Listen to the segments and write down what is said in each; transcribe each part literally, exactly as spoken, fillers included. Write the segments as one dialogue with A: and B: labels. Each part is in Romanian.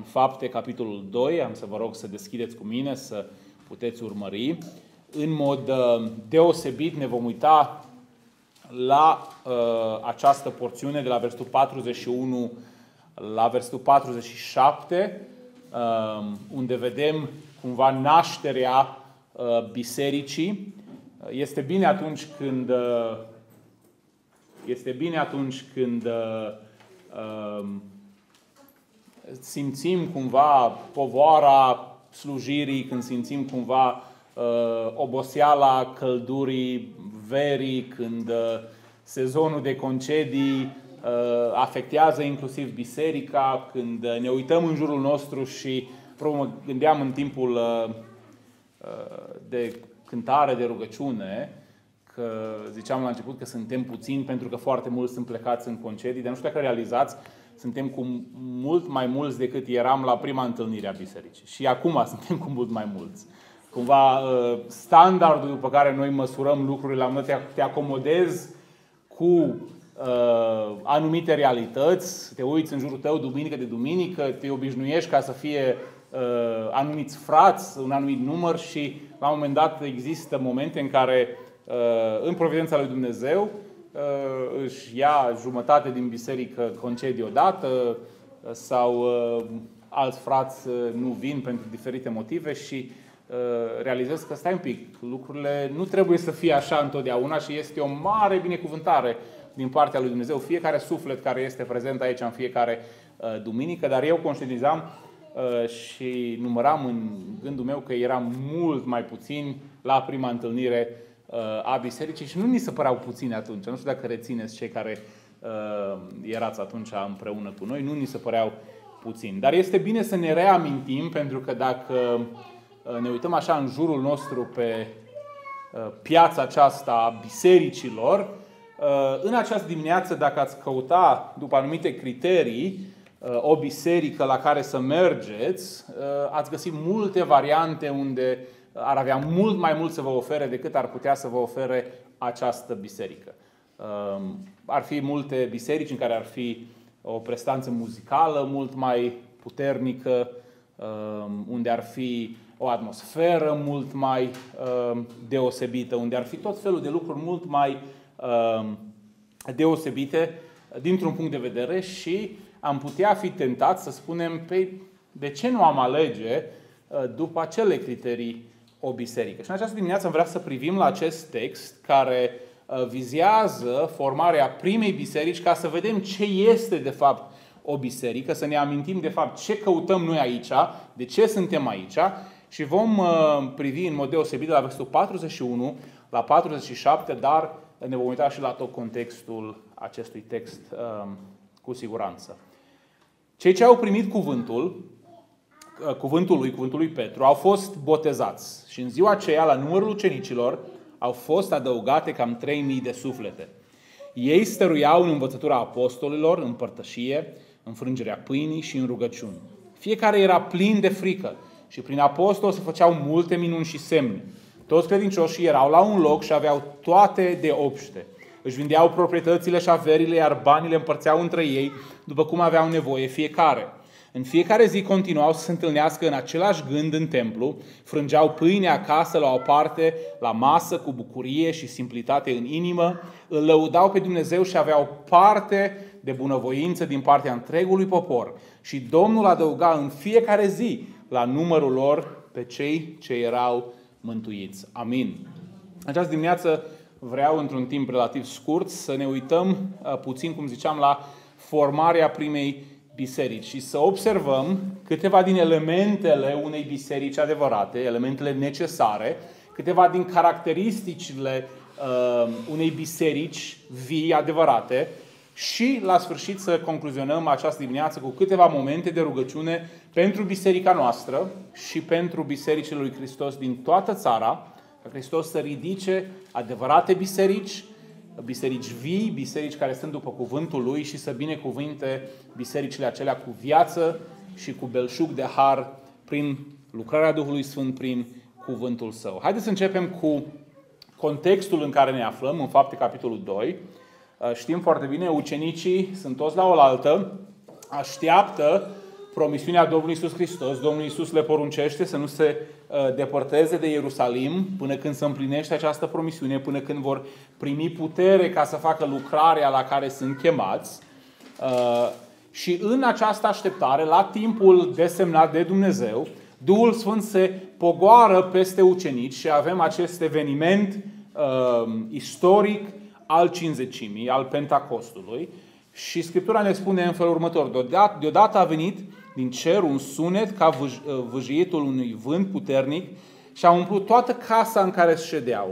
A: Fapte, capitolul doi. Am să vă rog să deschideți cu mine, să puteți urmări. În mod deosebit ne vom uita la uh, această porțiune de la versetul patruzeci și unu la versetul patruzeci și șapte, uh, unde vedem cumva nașterea uh, bisericii. Este bine atunci când uh, este bine atunci când uh, uh, simțim cumva povoara slujirii, când simțim cumva uh, oboseala căldurii verii, când uh, sezonul de concedii uh, afectează inclusiv biserica, când uh, ne uităm în jurul nostru și mă gândeam în timpul uh, uh, de cântare, de rugăciune, că ziceam la început că suntem puțini pentru că foarte mulți sunt plecați în concedii, dar nu știu dacă realizați, suntem cu mult mai mulți decât eram la prima întâlnire a bisericii. Și acum suntem cu mult mai mulți. Cumva standardul după care noi măsurăm lucrurile, la te, te acomodezi cu uh, anumite realități, te uiți în jurul tău duminică de duminică, te obișnuiești ca să fie uh, anumiți frați, un anumit număr și la un moment dat există momente în care uh, în providența lui Dumnezeu uh, își ia jumătate din biserică concedii odată sau uh, alți frați uh, nu vin pentru diferite motive și realizez că stai un pic, lucrurile nu trebuie să fie așa întotdeauna și este o mare binecuvântare din partea lui Dumnezeu. Fiecare suflet care este prezent aici în fiecare uh, duminică, dar eu conștientizam uh, și număram în gândul meu că eram mult mai puțini la prima întâlnire uh, a bisericii și nu ni se păreau puțini atunci. Nu știu dacă rețineți cei care uh, erați atunci împreună cu noi, nu ni se păreau puțini. Dar este bine să ne reamintim, pentru că dacă ne uităm așa în jurul nostru pe piața aceasta a bisericilor, în această dimineață, dacă ați căuta după anumite criterii o biserică la care să mergeți, ați găsit multe variante unde ar avea mult mai mult să vă ofere decât ar putea să vă ofere această biserică. Ar fi multe biserici în care ar fi o prestanță muzicală mult mai puternică, unde ar fi o atmosferă mult mai uh, deosebită, unde ar fi tot felul de lucruri mult mai uh, deosebite dintr-un punct de vedere și am putea fi tentați să spunem, pe de ce nu am alege uh, după acele criterii o biserică? Și în această dimineață am vrea să privim la acest text care uh, vizează formarea primei biserici, ca să vedem ce este de fapt o biserică, să ne amintim de fapt ce căutăm noi aici, de ce suntem aici. Și vom privi în mod deosebit de la versetul patruzeci și unu la patruzeci și șapte, dar ne vom uita și la tot contextul acestui text cu siguranță. Cei ce au primit cuvântul, cuvântul lui, cuvântul lui Petru, au fost botezați. Și în ziua aceea, la numărul ucenicilor, au fost adăugate cam trei mii de suflete. Ei stăruiau în învățătura apostolilor, în părtășie, în frângerea pâinii și în rugăciuni. Fiecare era plin de frică. Și prin apostol se făceau multe minuni și semne. Toți credincioșii erau la un loc și aveau toate de obște. Își vindeau proprietățile și averile, iar banii le împărțeau între ei, după cum aveau nevoie fiecare. În fiecare zi continuau să se întâlnească în același gând în templu, frângeau pâine acasă la o parte, la masă, cu bucurie și simplitate în inimă, îl lăudau pe Dumnezeu și aveau parte de bunăvoință din partea întregului popor. Și Domnul adăuga în fiecare zi la numărul lor pe cei ce erau mântuiți. Amin. Această dimineață vreau, într-un timp relativ scurt, să ne uităm puțin, cum ziceam, la formarea primei biserici și să observăm câteva din elementele unei biserici adevărate, elementele necesare, câteva din caracteristicile uh, unei biserici vii, adevărate, și la sfârșit să concluzionăm această dimineață cu câteva momente de rugăciune pentru biserica noastră și pentru bisericile lui Hristos din toată țara, ca Hristos să ridice adevărate biserici, biserici vii, biserici care sunt după cuvântul Lui și să binecuvinte bisericile acelea cu viață și cu belșug de har prin lucrarea Duhului Sfânt, prin cuvântul Său. Haideți să începem cu contextul în care ne aflăm, în Fapte, capitolul doi. Știm foarte bine, ucenicii sunt toți la oaltă, așteaptă promisiunea Domnului Iisus Hristos. Domnul Iisus le poruncește să nu se uh, depărteze de Ierusalim până când se împlinește această promisiune, până când vor primi putere ca să facă lucrarea la care sunt chemați. Uh, și în această așteptare, la timpul desemnat de Dumnezeu, Duhul Sfânt se pogoară peste ucenici și avem acest eveniment uh, istoric al Cincizecimii, al Pentecostului. Și Scriptura ne spune în felul următor: deodată, deodată a venit din cer un sunet ca vâj, vâjietul unui vânt puternic și a umplut toată casa în care se ședeau.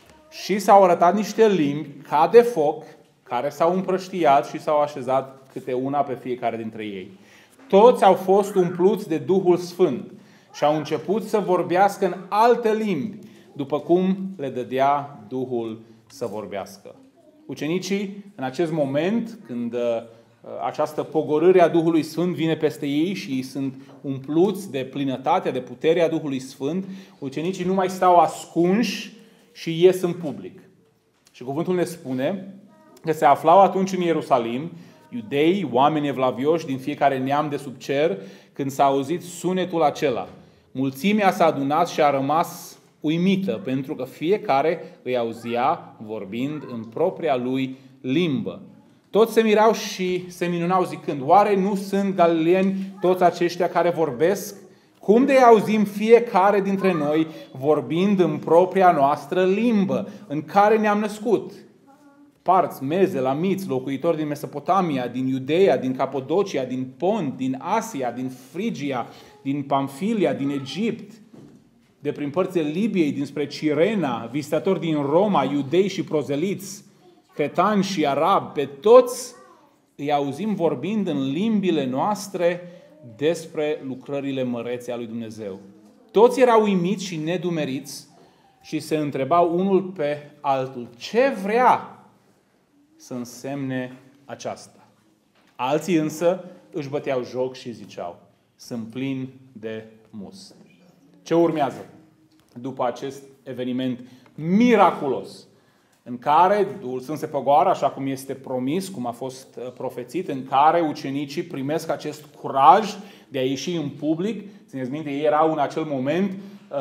A: Și s-au arătat niște limbi ca de foc, care s-au împrăștiat și s-au așezat câte una pe fiecare dintre ei. Toți au fost umpluți de Duhul Sfânt și au început să vorbească în alte limbi, după cum le dădea Duhul să vorbească. Ucenicii, în acest moment, când uh, această pogorâre a Duhului Sfânt vine peste ei și ei sunt umpluți de plinătatea, de puterea Duhului Sfânt, ucenicii nu mai stau ascunși și ies în public. Și cuvântul ne spune că se aflau atunci în Ierusalim iudei, oameni evlavioși din fiecare neam de sub cer, când s-a auzit sunetul acela. Mulțimea s-a adunat și a rămas uimită, pentru că fiecare îi auzea vorbind în propria lui limbă. Toți se mirau și se minunau zicând: oare nu sunt galileeni toți aceștia care vorbesc? Cum de auzim fiecare dintre noi vorbind în propria noastră limbă, în care ne-am născut? Parți, meze, lamiți, locuitori din Mesopotamia, din Iudeea, din Capodocia, din Pont, din Asia, din Frigia, din Pamfilia, din Egipt, de prin părțile Libiei, dinspre Cirena, vizitatori din Roma, iudei și prozeliți, cretani și arabi, pe toți îi auzim vorbind în limbile noastre despre lucrările mărețe a lui Dumnezeu. Toți erau uimiți și nedumeriți și se întrebau unul pe altul: ce vrea să însemne aceasta? Alții însă își băteau joc și ziceau: sunt plini de mus. Ce urmează după acest eveniment miraculos, în care Duhul Sfânt se pogoară, așa cum este promis, cum a fost profețit, în care ucenicii primesc acest curaj de a ieși în public? Țineți minte, ei erau în acel moment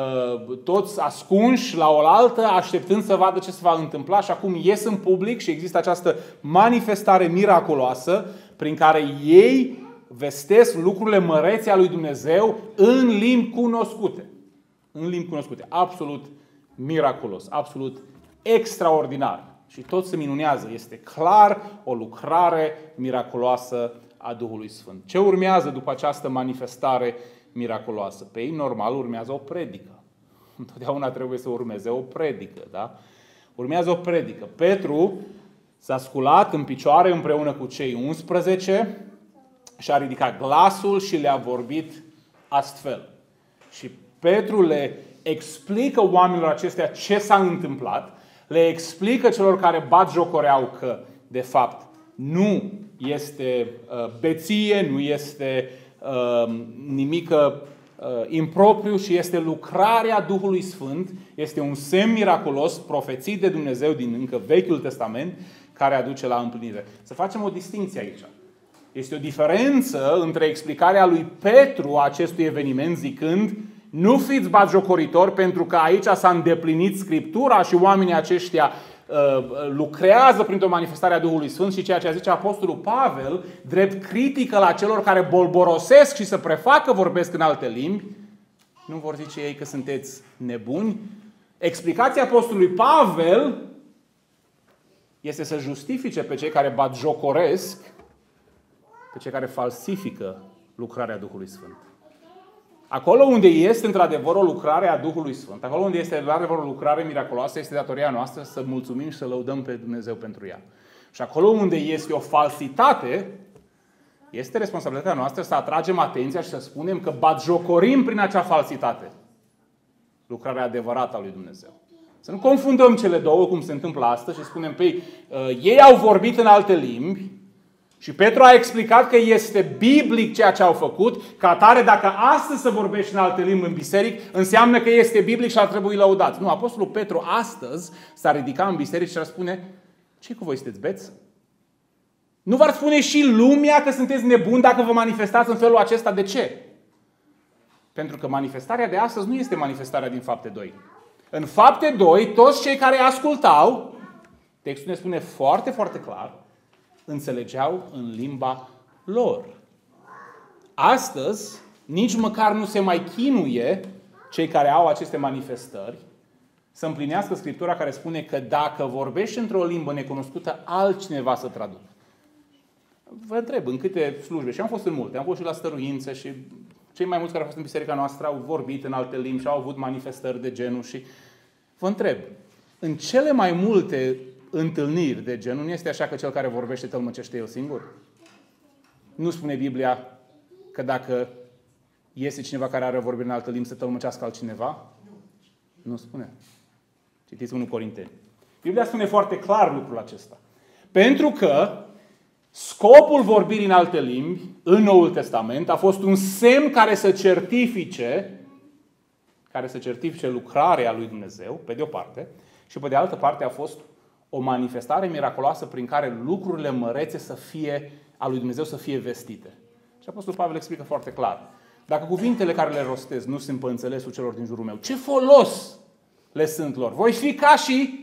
A: toți ascunși la oaltă, așteptând să vadă ce se va întâmpla, și acum ies în public și există această manifestare miraculoasă prin care ei vestesc lucrurile mărețe a lui Dumnezeu în limbi cunoscute. În limbi cunoscute. Absolut miraculos. Absolut extraordinar. Și toți se minunează. Este clar o lucrare miraculoasă a Duhului Sfânt. Ce urmează după această manifestare miraculoasă? Pe ei, normal, urmează o predică. Întotdeauna trebuie să urmeze o predică. Da? Urmează o predică. Petru s-a sculat în picioare împreună cu cei unsprezece și-a ridicat glasul și le-a vorbit astfel. Și Petru le explică oamenilor acestea ce s-a întâmplat, le explică celor care batjocoreau că, de fapt, nu este uh, beție, nu este uh, nimic uh, impropriu, și este lucrarea Duhului Sfânt, este un semn miraculos profețit de Dumnezeu din încă Vechiul Testament, care aduce la împlinire. Să facem o distinție aici. Este o diferență între explicarea lui Petru a acestui eveniment zicând: nu fiți batjocoritori, pentru că aici s-a îndeplinit Scriptura și oamenii aceștia uh, lucrează printr-o manifestare a Duhului Sfânt, și ceea ce zice Apostolul Pavel, drept critică la celor care bolborosesc și se prefacă vorbesc în alte limbi, nu vor zice ei că sunteți nebuni? Explicația Apostolului Pavel este să justifice pe cei care batjocoresc, pe cei care falsifică lucrarea Duhului Sfânt. Acolo unde este într-adevăr o lucrare a Duhului Sfânt, acolo unde este într-adevăr o lucrare miraculoasă, este datoria noastră să mulțumim și să lăudăm pe Dumnezeu pentru ea. Și acolo unde este o falsitate, este responsabilitatea noastră să atragem atenția și să spunem că batjocorim prin acea falsitate lucrarea adevărată a lui Dumnezeu. Să nu confundăm cele două, cum se întâmplă astăzi, și spunem: păi, ei au vorbit în alte limbi și Petru a explicat că este biblic ceea ce au făcut, ca atare dacă astăzi să vorbești în alte limbi în biserică, înseamnă că este biblic și ar trebui lăudat. Nu, Apostolul Petru astăzi s-a ridicat în biserică și ar spune: ce cu voi, sunteți beți? Nu v-ar spune și lumea că sunteți nebuni dacă vă manifestați în felul acesta? De ce? Pentru că manifestarea de astăzi nu este manifestarea din Fapte doi. În Fapte doi, toți cei care ascultau, textul ne spune foarte, foarte clar, înțelegeau în limba lor. Astăzi, nici măcar nu se mai chinuie cei care au aceste manifestări să împlinească Scriptura care spune că dacă vorbești într-o limbă necunoscută, altcineva să traducă. Vă întreb, în câte slujbe, și am fost în multe, am fost și la stăruințe și cei mai mulți care au fost în biserica noastră au vorbit în alte limbi și au avut manifestări de genul și vă întreb, în cele mai multe întâlniri de genul, nu este așa că cel care vorbește tălmăcește el singur? Nu spune Biblia că dacă este cineva care are vorbire în altă limbă să tălmăcească altcineva? Nu spune. Citiți întâi Corinteni. Biblia spune foarte clar lucrul acesta. Pentru că scopul vorbirii în alte limbi în Noul Testament a fost un semn care să certifice care să certifice lucrarea lui Dumnezeu, pe de o parte, și pe de altă parte a fost o manifestare miraculoasă prin care lucrurile mărețe să fie, a lui Dumnezeu să fie vestite. Și Apostolul Pavel explică foarte clar. Dacă cuvintele care le rostez nu sunt pe înțelesul celor din jurul meu, ce folos le sunt lor? Voi fi ca și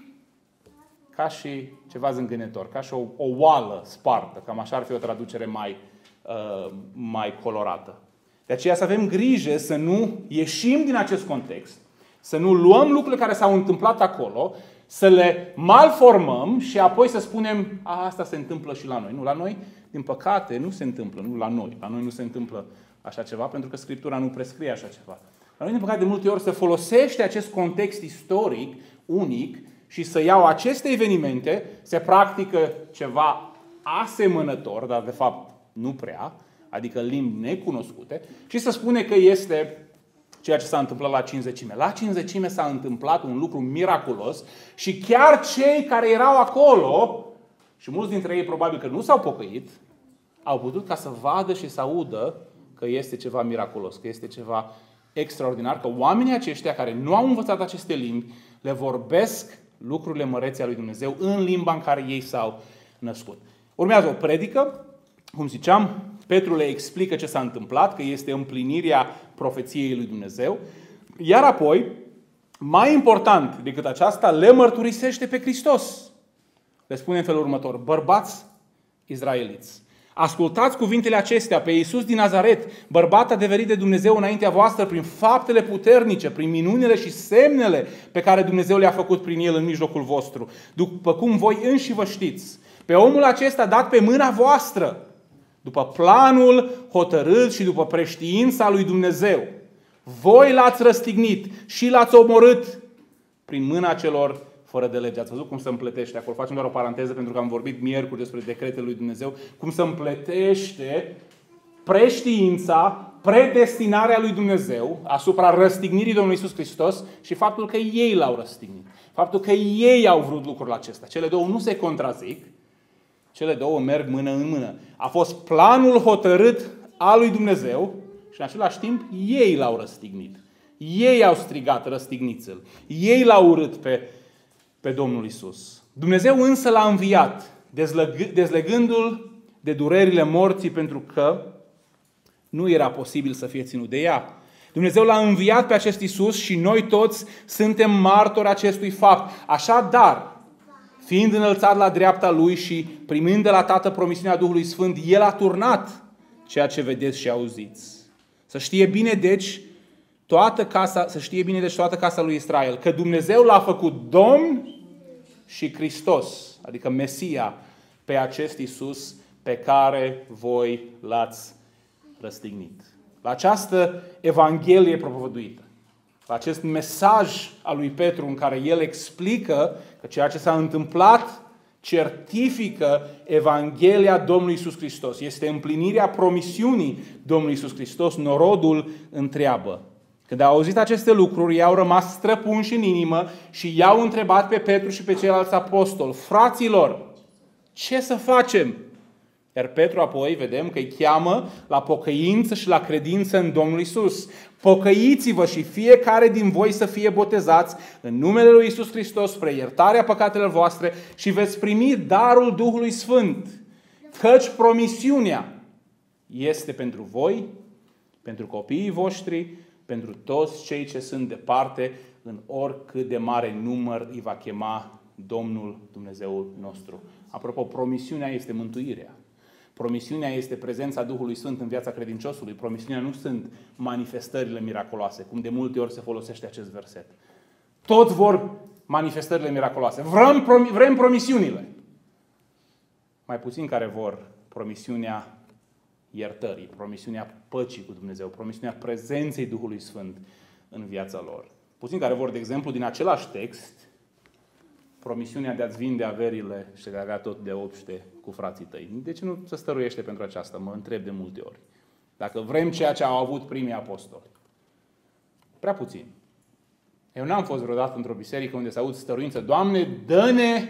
A: ca și ceva zângânetor, ca și o, o oală spartă, cam așa ar fi o traducere mai, uh, mai colorată. De aceea să avem grijă să nu ieșim din acest context, să nu luăm lucrurile care s-au întâmplat acolo, să le malformăm și apoi să spunem, a, asta se întâmplă și la noi. Nu, la noi, din păcate, nu se întâmplă, nu la noi. La noi nu se întâmplă așa ceva, pentru că Scriptura nu prescrie așa ceva. La noi, din păcate, de multe ori se folosește acest context istoric, unic, și să iau aceste evenimente, se practică ceva asemănător, dar de fapt nu prea, adică limbi necunoscute, și să spune că este ceea ce s-a întâmplat la Cincizecime. La Cincizecime s-a întâmplat un lucru miraculos și chiar cei care erau acolo, și mulți dintre ei probabil că nu s-au pocăit, au putut ca să vadă și să audă că este ceva miraculos, că este ceva extraordinar, că oamenii aceștia care nu au învățat aceste limbi le vorbesc lucrurile mărețe ale lui Dumnezeu în limba în care ei s-au născut. Urmează o predică, cum ziceam, Petru le explică ce s-a întâmplat, că este împlinirea profeției lui Dumnezeu, iar apoi, mai important decât aceasta, le mărturisește pe Hristos. Le spune în felul următor: bărbați izraeliți, ascultați cuvintele acestea pe Iisus din Nazaret, bărbat adeverit de Dumnezeu înaintea voastră prin faptele puternice, prin minunile și semnele pe care Dumnezeu le-a făcut prin El în mijlocul vostru, după cum voi înși vă știți. Pe omul acesta dat pe mâna voastră, după planul hotărât și după preștiința lui Dumnezeu. Voi l-ați răstignit și l-ați omorât prin mâna celor fără de lege. Ați văzut cum se împletește acolo? Facem doar o paranteză pentru că am vorbit miercuri despre decretele lui Dumnezeu. Cum se împletește preștiința, predestinarea lui Dumnezeu asupra răstignirii Domnului Iisus Hristos și faptul că ei l-au răstignit. Faptul că ei au vrut lucrul acesta. Cele două nu se contrazic. Cele două merg mână în mână. A fost planul hotărât al lui Dumnezeu și în același timp ei l-au răstignit. Ei au strigat: răstigniți-l. Ei l-au urât pe, pe Domnul Iisus. Dumnezeu însă l-a înviat, dezlegându-l de durerile morții, pentru că nu era posibil să fie ținut de ea. Dumnezeu l-a înviat pe acest Iisus și noi toți suntem martori acestui fapt. Așadar, fiind înălțat la dreapta Lui și primind de la Tatăl promisiunea Duhului Sfânt, El a turnat ceea ce vedeți și auziți. Să știe bine, deci, toată casa, să știe bine deci toată casa lui Israel, că Dumnezeu l-a făcut Domn și Hristos, adică Mesia, pe acest Iisus pe care voi l-ați răstignit. La această Evanghelie propovăduită, la acest mesaj al lui Petru în care el explică că ceea ce s-a întâmplat certifică Evanghelia Domnului Iisus Hristos. Este împlinirea promisiunii Domnului Iisus Hristos. Norodul întreabă. Când au auzit aceste lucruri, i-au rămas străpunși în inimă și i-au întrebat pe Petru și pe ceilalți apostoli: fraților, ce să facem? Iar Petru apoi, vedem că îi cheamă la pocăință și la credință în Domnul Iisus. Pocăiți-vă și fiecare din voi să fie botezați în numele lui Iisus Hristos spre iertarea păcatelor voastre și veți primi darul Duhului Sfânt. căci promisiunea este pentru voi, pentru copiii voștri, pentru toți cei ce sunt departe, în oricât de mare număr îi va chema Domnul Dumnezeul nostru. Apropo, promisiunea este mântuirea. Promisiunea este prezența Duhului Sfânt în viața credinciosului. Promisiunea nu sunt manifestările miraculoase, cum de multe ori se folosește acest verset. Toți vor manifestările miraculoase. Vrem, vrem promisiunile. Mai puțin care vor promisiunea iertării, promisiunea păcii cu Dumnezeu, promisiunea prezenței Duhului Sfânt în viața lor. Puțin care vor, de exemplu, din același text, promisiunea de a-ți vinde averile și de a avea tot de obște cu frații tăi. De ce nu se stăruiește pentru aceasta? Mă întreb de multe ori. Dacă vrem ceea ce au avut primii apostoli. Prea puțin. Eu n-am fost vreodată într-o biserică unde se aud stăruință: Doamne, dă-ne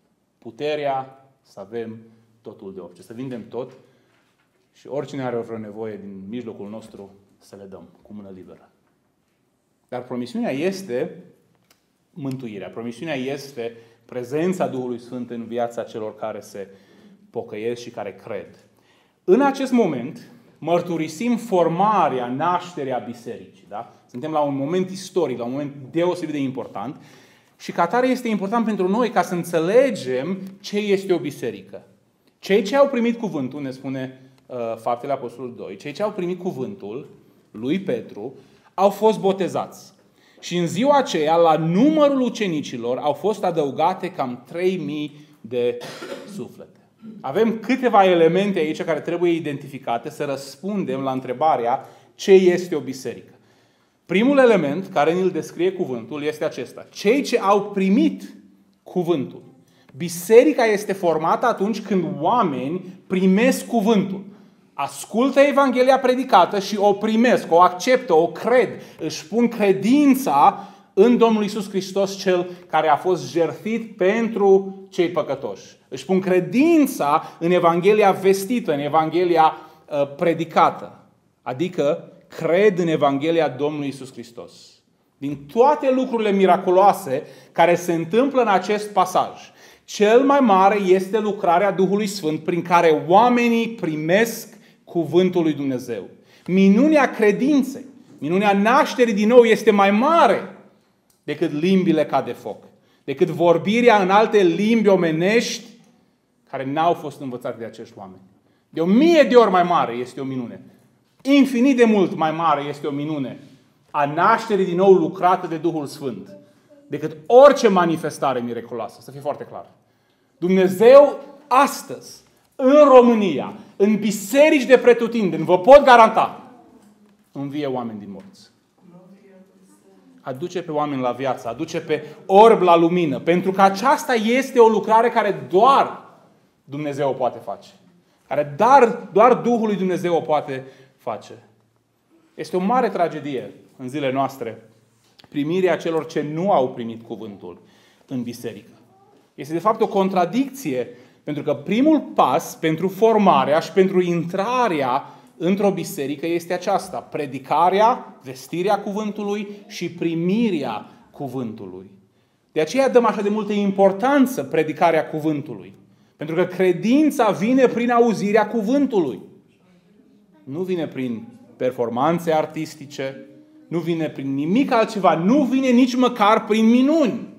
A: puterea să avem totul de obște. Să vindem tot și oricine are vreo nevoie din mijlocul nostru să le dăm cu mână liberă. Dar promisiunea este mântuirea. Promisiunea este prezența Duhului Sfânt în viața celor care se pocăiesc și care cred. În acest moment mărturisim formarea, nașterea bisericii. Da? Suntem la un moment istoric, la un moment deosebit de important și ca atare este important pentru noi ca să înțelegem ce este o biserică. Cei ce au primit cuvântul, ne spune uh, Faptele Apostolului doi, cei ce au primit cuvântul lui Petru au fost botezați. Și în ziua aceea, la numărul ucenicilor, au fost adăugate cam trei mii de suflete. Avem câteva elemente aici care trebuie identificate să răspundem la întrebarea ce este o biserică. Primul element care ne-l descrie cuvântul este acesta: cei ce au primit cuvântul. Biserica este formată atunci când oameni primesc cuvântul. Ascultă Evanghelia predicată și o primesc, o acceptă, o cred. Își pun credința în Domnul Iisus Hristos, Cel care a fost jertfit pentru cei păcătoși. Își pun credința în Evanghelia vestită, în Evanghelia uh, predicată. Adică cred în Evanghelia Domnului Iisus Hristos. Din toate lucrurile miraculoase care se întâmplă în acest pasaj, cel mai mare este lucrarea Duhului Sfânt prin care oamenii primesc cuvântul lui Dumnezeu. Minunea credinței, minunea nașterii din nou este mai mare decât limbile ca de foc, decât vorbirea în alte limbi omenești care n-au fost învățate de acești oameni. De o mie de ori mai mare este o minune. Infinit de mult mai mare este o minune a nașterii din nou lucrată de Duhul Sfânt decât orice manifestare miraculoasă. Să fie foarte clar. Dumnezeu astăzi, în România, în biserici de pretutindeni, vă pot garanta, învie oameni din morți. Aduce pe oameni la viață, aduce pe orb la lumină, pentru că aceasta este o lucrare care doar Dumnezeu o poate face. Care doar, doar Duhul lui Dumnezeu o poate face. Este o mare tragedie în zilele noastre primirea celor ce nu au primit cuvântul în biserică. Este de fapt o contradicție, pentru că primul pas pentru formarea și pentru intrarea într-o biserică este aceasta: predicarea, vestirea cuvântului și primirea cuvântului. De aceea dăm așa de multă importanță predicarea cuvântului. Pentru că credința vine prin auzirea cuvântului. Nu vine prin performanțe artistice, nu vine prin nimic altceva, nu vine nici măcar prin minuni,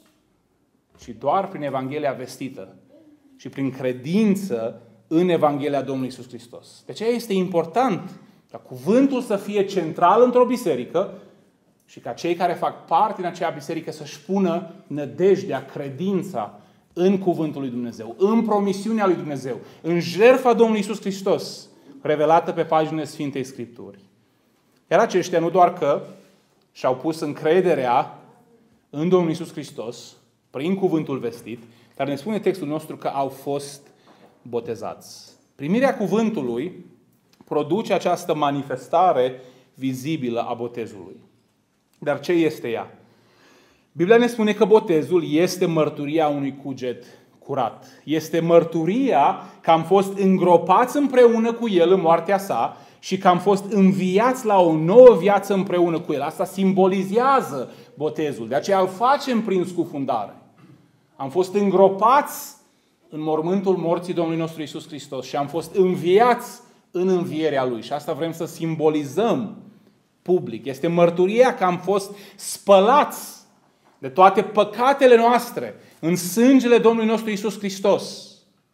A: ci doar prin Evanghelia vestită și prin credință în Evanghelia Domnului Iisus Hristos. De aceea este important ca cuvântul să fie central într-o biserică și ca cei care fac parte din acea biserică să-și pună nădejdea, credința în cuvântul lui Dumnezeu, în promisiunea lui Dumnezeu, în jertfa Domnului Iisus Hristos, revelată pe paginile Sfintei Scripturi. Iar aceștia nu doar că și-au pus încrederea în Domnul Iisus Hristos, prin cuvântul vestit, dar ne spune textul nostru că au fost botezați. Primirea cuvântului produce această manifestare vizibilă a botezului. Dar ce este ea? Biblia ne spune că botezul este mărturia unui cuget curat. Este mărturia că am fost îngropați împreună cu El în moartea sa și că am fost înviați la o nouă viață împreună cu El. Asta simbolizează botezul. De aceea îl facem prin scufundare. Am fost îngropați în mormântul morții Domnului nostru Iisus Hristos și am fost înviați în învierea Lui. Și asta vrem să simbolizăm public. Este mărturia că am fost spălați de toate păcatele noastre în sângele Domnului nostru Iisus Hristos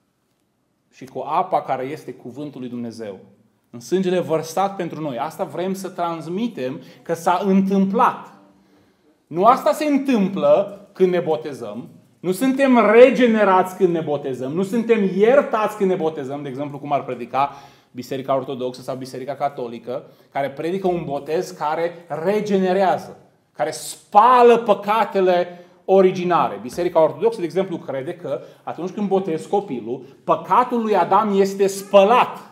A: și cu apa care este cuvântul lui Dumnezeu. În sângele vărsat pentru noi. Asta vrem să transmitem că s-a întâmplat. Nu asta se întâmplă când ne botezăm. Nu suntem regenerați când ne botezăm. Nu suntem iertați când ne botezăm. De exemplu, cum ar predica Biserica Ortodoxă sau Biserica Catolică, care predică un botez care regenerează, care spală păcatele originare. Biserica Ortodoxă, de exemplu, crede că atunci când botezi copilul, păcatul lui Adam este spălat.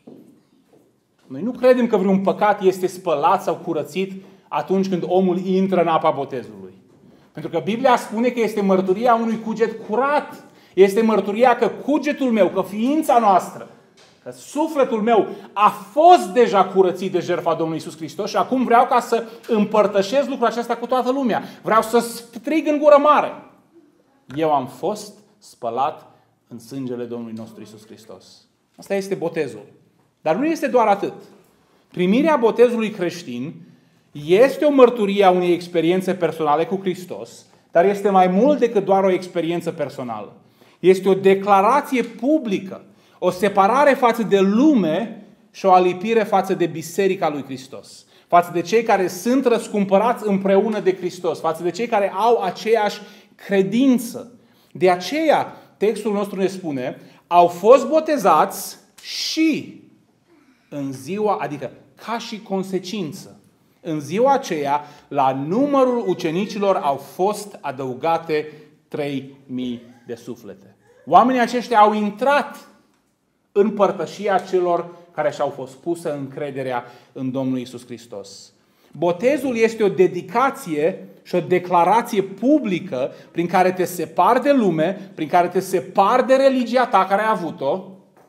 A: Noi nu credem că vreun păcat este spălat sau curățit atunci când omul intră în apa botezului. Pentru că Biblia spune că este mărturia unui cuget curat. Este mărturia că cugetul meu, că ființa noastră, că sufletul meu a fost deja curățit de jertfa Domnului Iisus Hristos și acum vreau ca să împărtășesc lucrul acesta cu toată lumea. Vreau să strig în gură mare. Eu am fost spălat în sângele Domnului nostru Iisus Hristos. Asta este botezul. Dar nu este doar atât. Primirea botezului creștin este o mărturie a unei experiențe personale cu Hristos, dar este mai mult decât doar o experiență personală. Este o declarație publică, o separare față de lume și o alipire față de Biserica lui Hristos, față de cei care sunt răscumpărați împreună de Hristos, față de cei care au aceeași credință. De aceea, textul nostru ne spune, au fost botezați și în ziua, adică ca și consecință, în ziua aceea, la numărul ucenicilor au fost adăugate trei mii de suflete. Oamenii aceștia au intrat în părtășia celor care și-au fost pusă încrederea în Domnul Iisus Hristos. Botezul este o dedicație și o declarație publică prin care te separi de lume, prin care te separi de religia ta care ai avut-o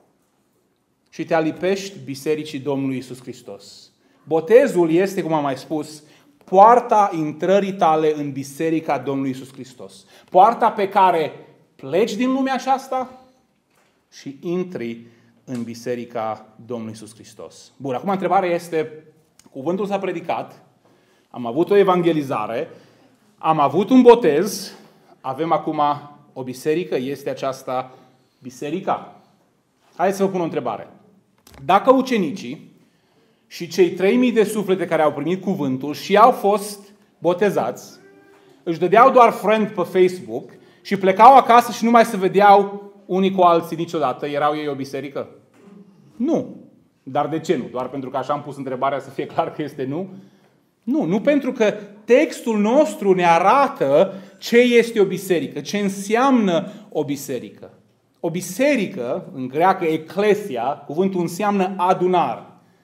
A: și te alipești bisericii Domnului Iisus Hristos. Botezul este, cum am mai spus, poarta intrării tale în biserica Domnului Iisus Hristos. Poarta pe care pleci din lumea aceasta și intri în biserica Domnului Iisus Hristos. Bun, acum întrebarea este, cuvântul s-a predicat, am avut o evangelizare, am avut un botez, avem acum o biserică, este aceasta biserica? Haideți să vă pun o întrebare. Dacă ucenicii și cei trei mii de suflete care au primit cuvântul și au fost botezați, își dădeau doar friend pe Facebook și plecau acasă și nu mai se vedeau unii cu alții niciodată, erau ei o biserică? Nu. Dar de ce nu? Doar pentru că așa am pus întrebarea să fie clar că este nu? Nu, nu pentru că textul nostru ne arată ce este o biserică, ce înseamnă o biserică. O biserică, în greacă ecclesia, cuvântul înseamnă adunare.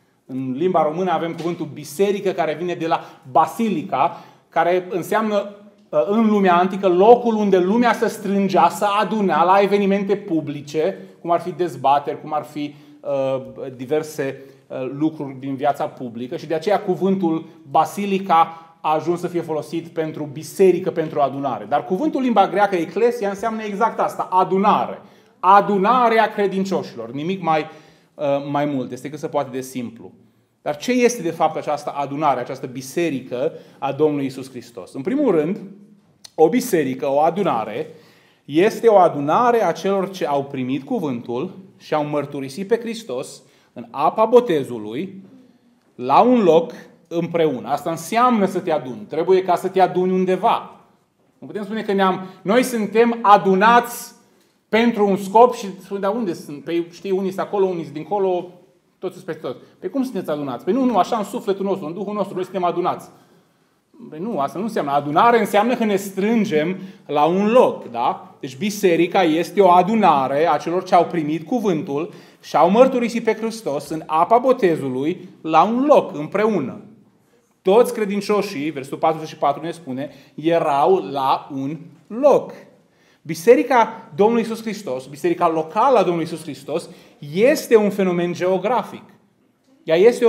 A: În limba română avem cuvântul biserică care vine de la basilica, care înseamnă în lumea antică locul unde lumea se strângea, să aduna la evenimente publice, cum ar fi dezbateri, cum ar fi uh, diverse uh, lucruri din viața publică și de aceea cuvântul basilica a ajuns să fie folosit pentru biserică, pentru adunare. Dar cuvântul limba greacă ecclesia înseamnă exact asta, adunare. Adunarea credincioșilor, nimic mai, uh, mai mult, este cât se poate de simplu. Dar ce este de fapt această adunare, această biserică a Domnului Iisus Hristos? În primul rând, o biserică, o adunare, este o adunare a celor ce au primit cuvântul și au mărturisit pe Hristos în apa botezului la un loc împreună. Asta înseamnă să te aduni. Trebuie ca să te aduni undeva. Nu putem spune că ne-am, noi suntem adunați pentru un scop și spune, dar unde sunt? Păi știi, unii sunt acolo, unii sunt dincolo, toți sunt peste tot. Păi cum sunteți adunați? Păi nu, nu, așa în sufletul nostru, în Duhul nostru, noi suntem adunați. Păi nu, asta nu înseamnă. Adunare înseamnă că ne strângem la un loc, da? Deci biserica este o adunare a celor ce au primit cuvântul și au mărturisit pe Hristos în apa botezului la un loc, împreună. Toți credincioșii, versetul patruzeci și patru ne spune, erau la un loc. Biserica Domnului Iisus Hristos, biserica locală a Domnului Iisus Hristos, este un fenomen geografic. Ea este o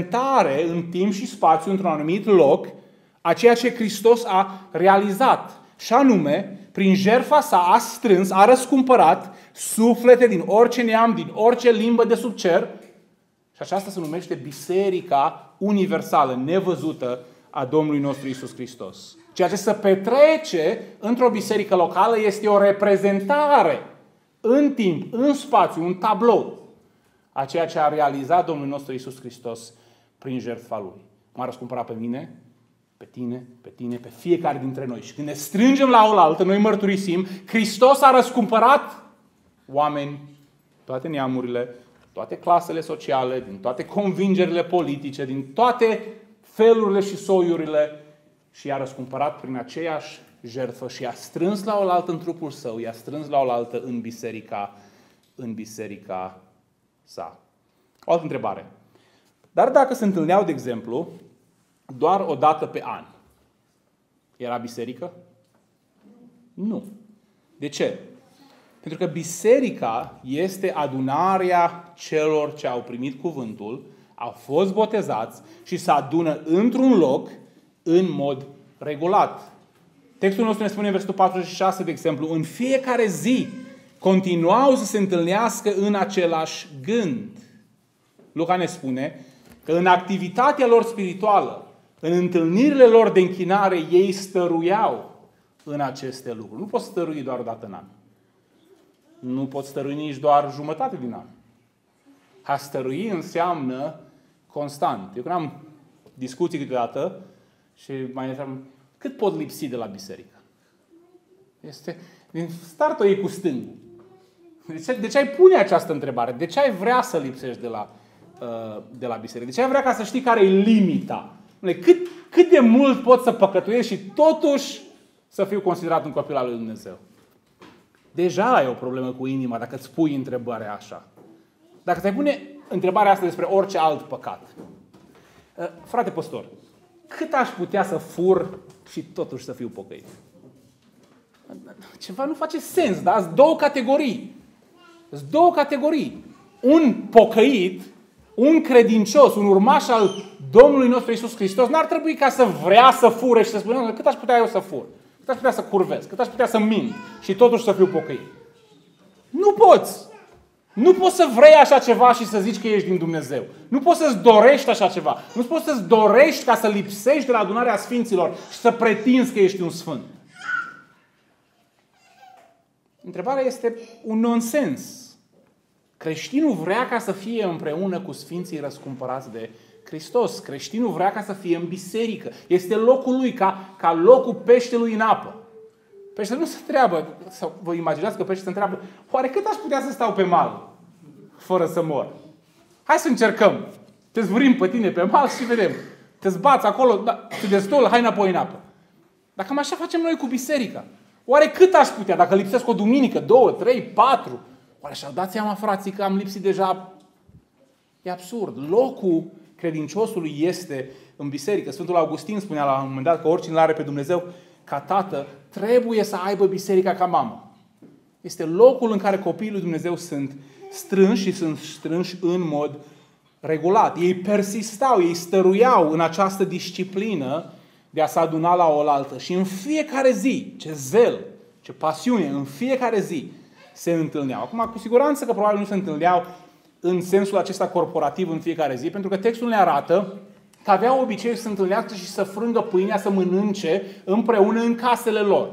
A: reprezentare în timp și spațiu, într-un anumit loc, a ceea ce Hristos a realizat. Și anume, prin jertfa sa a strâns, a răscumpărat suflete din orice neam, din orice limbă de sub cer. Și aceasta se numește Biserica Universală, nevăzută a Domnului nostru Iisus Hristos. Ceea ce se petrece într-o biserică locală este o reprezentare în timp, în spațiu, un tablou a ceea ce a realizat Domnul nostru Iisus Hristos prin jertfa Lui. M-a răscumpărat pe mine, pe tine, pe tine, pe fiecare dintre noi. Și când ne strângem la oaltă, noi mărturisim, Hristos a răscumpărat oameni, toate neamurile, toate clasele sociale, din toate convingerile politice, din toate felurile și soiurile și i-a răscumpărat prin aceeași jertfă și i-a strâns la oaltă în trupul său, i-a strâns la oaltă în biserica, în biserica sa. O altă întrebare. Dar dacă se întâlneau, de exemplu, doar o dată pe an, era biserică? Nu. De ce? Pentru că biserica este adunarea celor ce au primit cuvântul, au fost botezați și se adună într-un loc în mod regulat. Textul nostru ne spune în versetul patruzeci și șase, de exemplu, în fiecare zi continuau să se întâlnească în același gând. Luca ne spune că în activitatea lor spirituală, în întâlnirile lor de închinare, ei stăruiau în aceste lucruri. Nu poți stărui doar o dată în an. Nu poți stărui nici doar jumătate din an. A stărui înseamnă constant. Eu când am discuții câteodată și mai întrebam, cât pot lipsi de la biserică? Este, din start o iei cu stângul. De ce, de ce ai pune această întrebare? De ce ai vrea să lipsești de la, uh, de la biserică? De ce ai vrea ca să știi care e limita? Cât, cât de mult pot să păcătuiesc și totuși să fiu considerat un copil al lui Dumnezeu? Deja ai o problemă cu inima dacă îți pui întrebarea așa. Dacă ți-ai pune întrebarea asta despre orice alt păcat. Uh, frate păstor, cât aș putea să fur și totuși să fiu pocăit? Ceva nu face sens, da? Sunt două categorii. Sunt două categorii. Un pocăit, un credincios, un urmaș al Domnului nostru Iisus Hristos, n-ar trebui ca să vrea să fure și să spună, cât aș putea eu să fur? Cât aș putea să curvez? Cât aș putea să mint? Și totuși să fiu pocăit? Nu poți! Nu poți să vrei așa ceva și să zici că ești din Dumnezeu. Nu poți să-ți dorești așa ceva. Nu poți să-ți dorești ca să lipsești de la adunarea Sfinților și să pretinzi că ești un sfânt. Întrebarea este un nonsens. Creștinul vrea ca să fie împreună cu Sfinții răscumpărați de Hristos. Creștinul vrea ca să fie în biserică. Este locul lui, ca, ca locul peștelui în apă. Peștele nu se întreabă, sau vă imaginați că peștele se întreabă, oare cât aș putea să stau pe mal fără să mor? Hai să încercăm. Te zburim pe tine pe mal și vedem. Te zbați acolo, da, te destul, hai înapoi în apă. Dar cam așa facem noi cu biserica. Oare cât aș putea, dacă lipsesc o duminică, două, trei, patru? Oare și-au dat seama, frații, că am lipsit deja? E absurd. Locul credinciosului este în biserică. Sfântul Augustin spunea la un moment dat că oricine l-are pe Dumnezeu ca tată, trebuie să aibă biserica ca mamă. Este locul în care copiii lui Dumnezeu sunt strânși și sunt strânși în mod regulat. Ei persistau, ei stăruiau în această disciplină de a se aduna la oaltă. Și în fiecare zi, ce zel, ce pasiune, în fiecare zi se întâlneau. Acum, cu siguranță că probabil nu se întâlneau în sensul acesta corporativ în fiecare zi, pentru că textul ne arată că aveau obiceiul să se întâlnească și să frângă pâinea, să mănânce împreună în casele lor.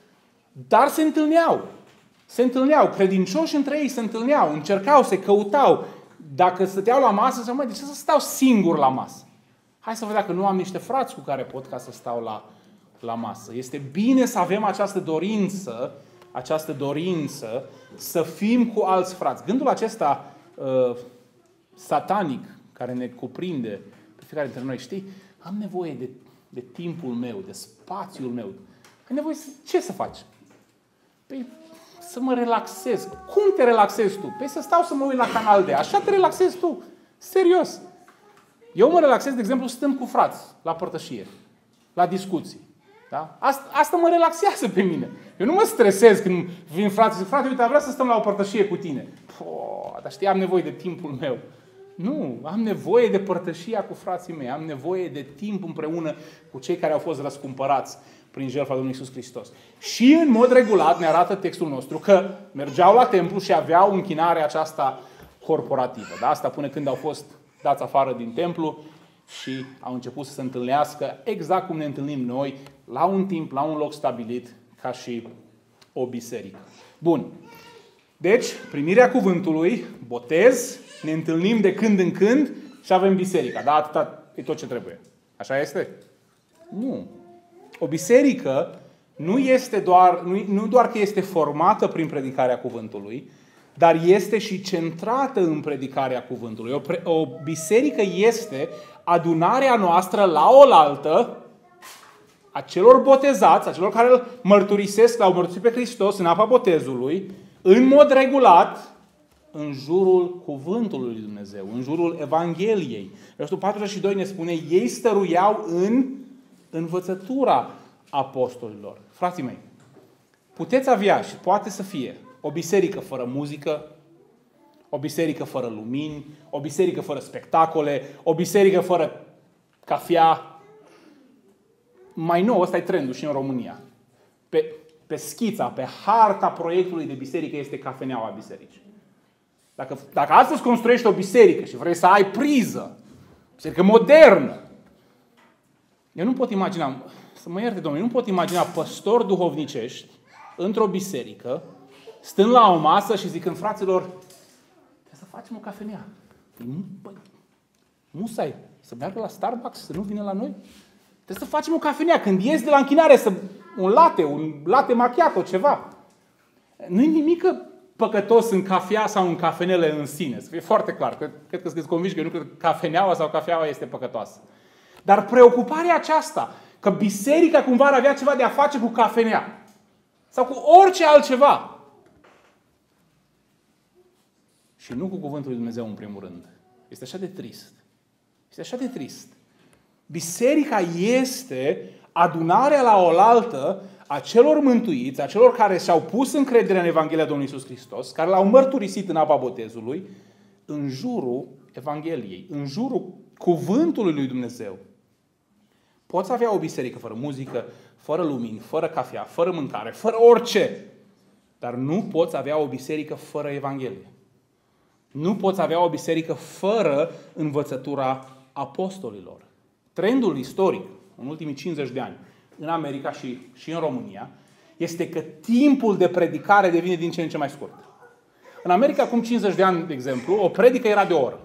A: Dar se întâlneau. Se întâlneau. Credincioși între ei se întâlneau. Încercau, se căutau. Dacă stăteau la masă, ziceau, măi, de ce să stau singur la masă? Hai să văd dacă nu am niște frați cu care pot ca să stau la, la masă. Este bine să avem această dorință, această dorință să fim cu alți frați. Gândul acesta uh, satanic care ne cuprinde pe fiecare dintre noi, știi? Am nevoie de, de timpul meu, de spațiul meu. Ai nevoie să, ce să faci? Păi să mă relaxez. Cum te relaxezi tu? Păi să stau să mă uit la Canal D. Așa te relaxezi tu. Serios. Eu mă relaxez, de exemplu, stând cu frați la părtășie, la discuții. Da? Asta, asta mă relaxează pe mine. Eu nu mă stresez când vin frații și zic, frate, uite, vreau să stăm la o părtășie cu tine. Păi, dar știi, am nevoie de timpul meu. Nu, am nevoie de părtășia cu frații mei, am nevoie de timp împreună cu cei care au fost răscumpărați prin jertfa Domnului Iisus Hristos. Și în mod regulat ne arată textul nostru că mergeau la templu și aveau închinarea aceasta corporativă. Da? Asta până când au fost dați afară din templu și au început să se întâlnească exact cum ne întâlnim noi, la un timp, la un loc stabilit, ca și o biserică. Bun. Deci, primirea cuvântului, botez, ne întâlnim de când în când și avem biserica. Da? Atâta e tot ce trebuie. Așa este? Nu. O biserică nu este doar, nu, nu doar că este formată prin predicarea cuvântului, dar este și centrată în predicarea cuvântului. O, pre, o biserică este adunarea noastră la oaltă a celor botezați, a celor care îl mărturisesc, l-au mărturisit pe Hristos în apa botezului, în mod regulat, în jurul cuvântului lui Dumnezeu, în jurul Evangheliei. Versetul patruzeci și doi ne spune, ei stăruiau în învățătura apostolilor. Frații mei, puteți avea și poate să fie o biserică fără muzică, o biserică fără lumini, o biserică fără spectacole, o biserică fără cafea. Mai nou, ăsta e trendul și în România. Pe, pe schița, pe harta proiectului de biserică este cafeneaua bisericii. Dacă, dacă astăzi construiești o biserică și vrei să ai priză, biserică modernă, eu nu pot imagina, să mă ierte Domnule, nu pot imagina păstori duhovnicești într-o biserică, stând la o masă și zicând, fraților, trebuie să facem o cafenea. Păi, musai, să meargă la Starbucks, să nu vină la noi? Trebuie să facem o cafenea. Când ies de la închinare, să, un latte, un latte macchiato, ceva. Nu-i nimic păcătos în cafea sau în cafenele în sine. Să fie foarte clar. Cred, cred că sunteți convinși că eu nu cred că cafeneaua sau cafeaua este păcătoasă. Dar preocuparea aceasta, că biserica cumva ar avea ceva de a face cu cafenea sau cu orice altceva, și nu cu cuvântul lui Dumnezeu în primul rând, este așa de trist. Este așa de trist. Biserica este adunarea la oaltă a celor mântuiți, a celor care și-au pus încredere în Evanghelia Domnului Iisus Hristos, care l-au mărturisit în apa botezului, în jurul Evangheliei, în jurul cuvântului lui Dumnezeu. Poți avea o biserică fără muzică, fără lumini, fără cafea, fără mâncare, fără orice, dar nu poți avea o biserică fără Evanghelie. Nu poți avea o biserică fără învățătura apostolilor. Trendul istoric, în ultimii cincizeci de ani, în America și, și în România, este că timpul de predicare devine din ce în ce mai scurt. În America, acum cincizeci de ani, de exemplu, o predică era de o oră.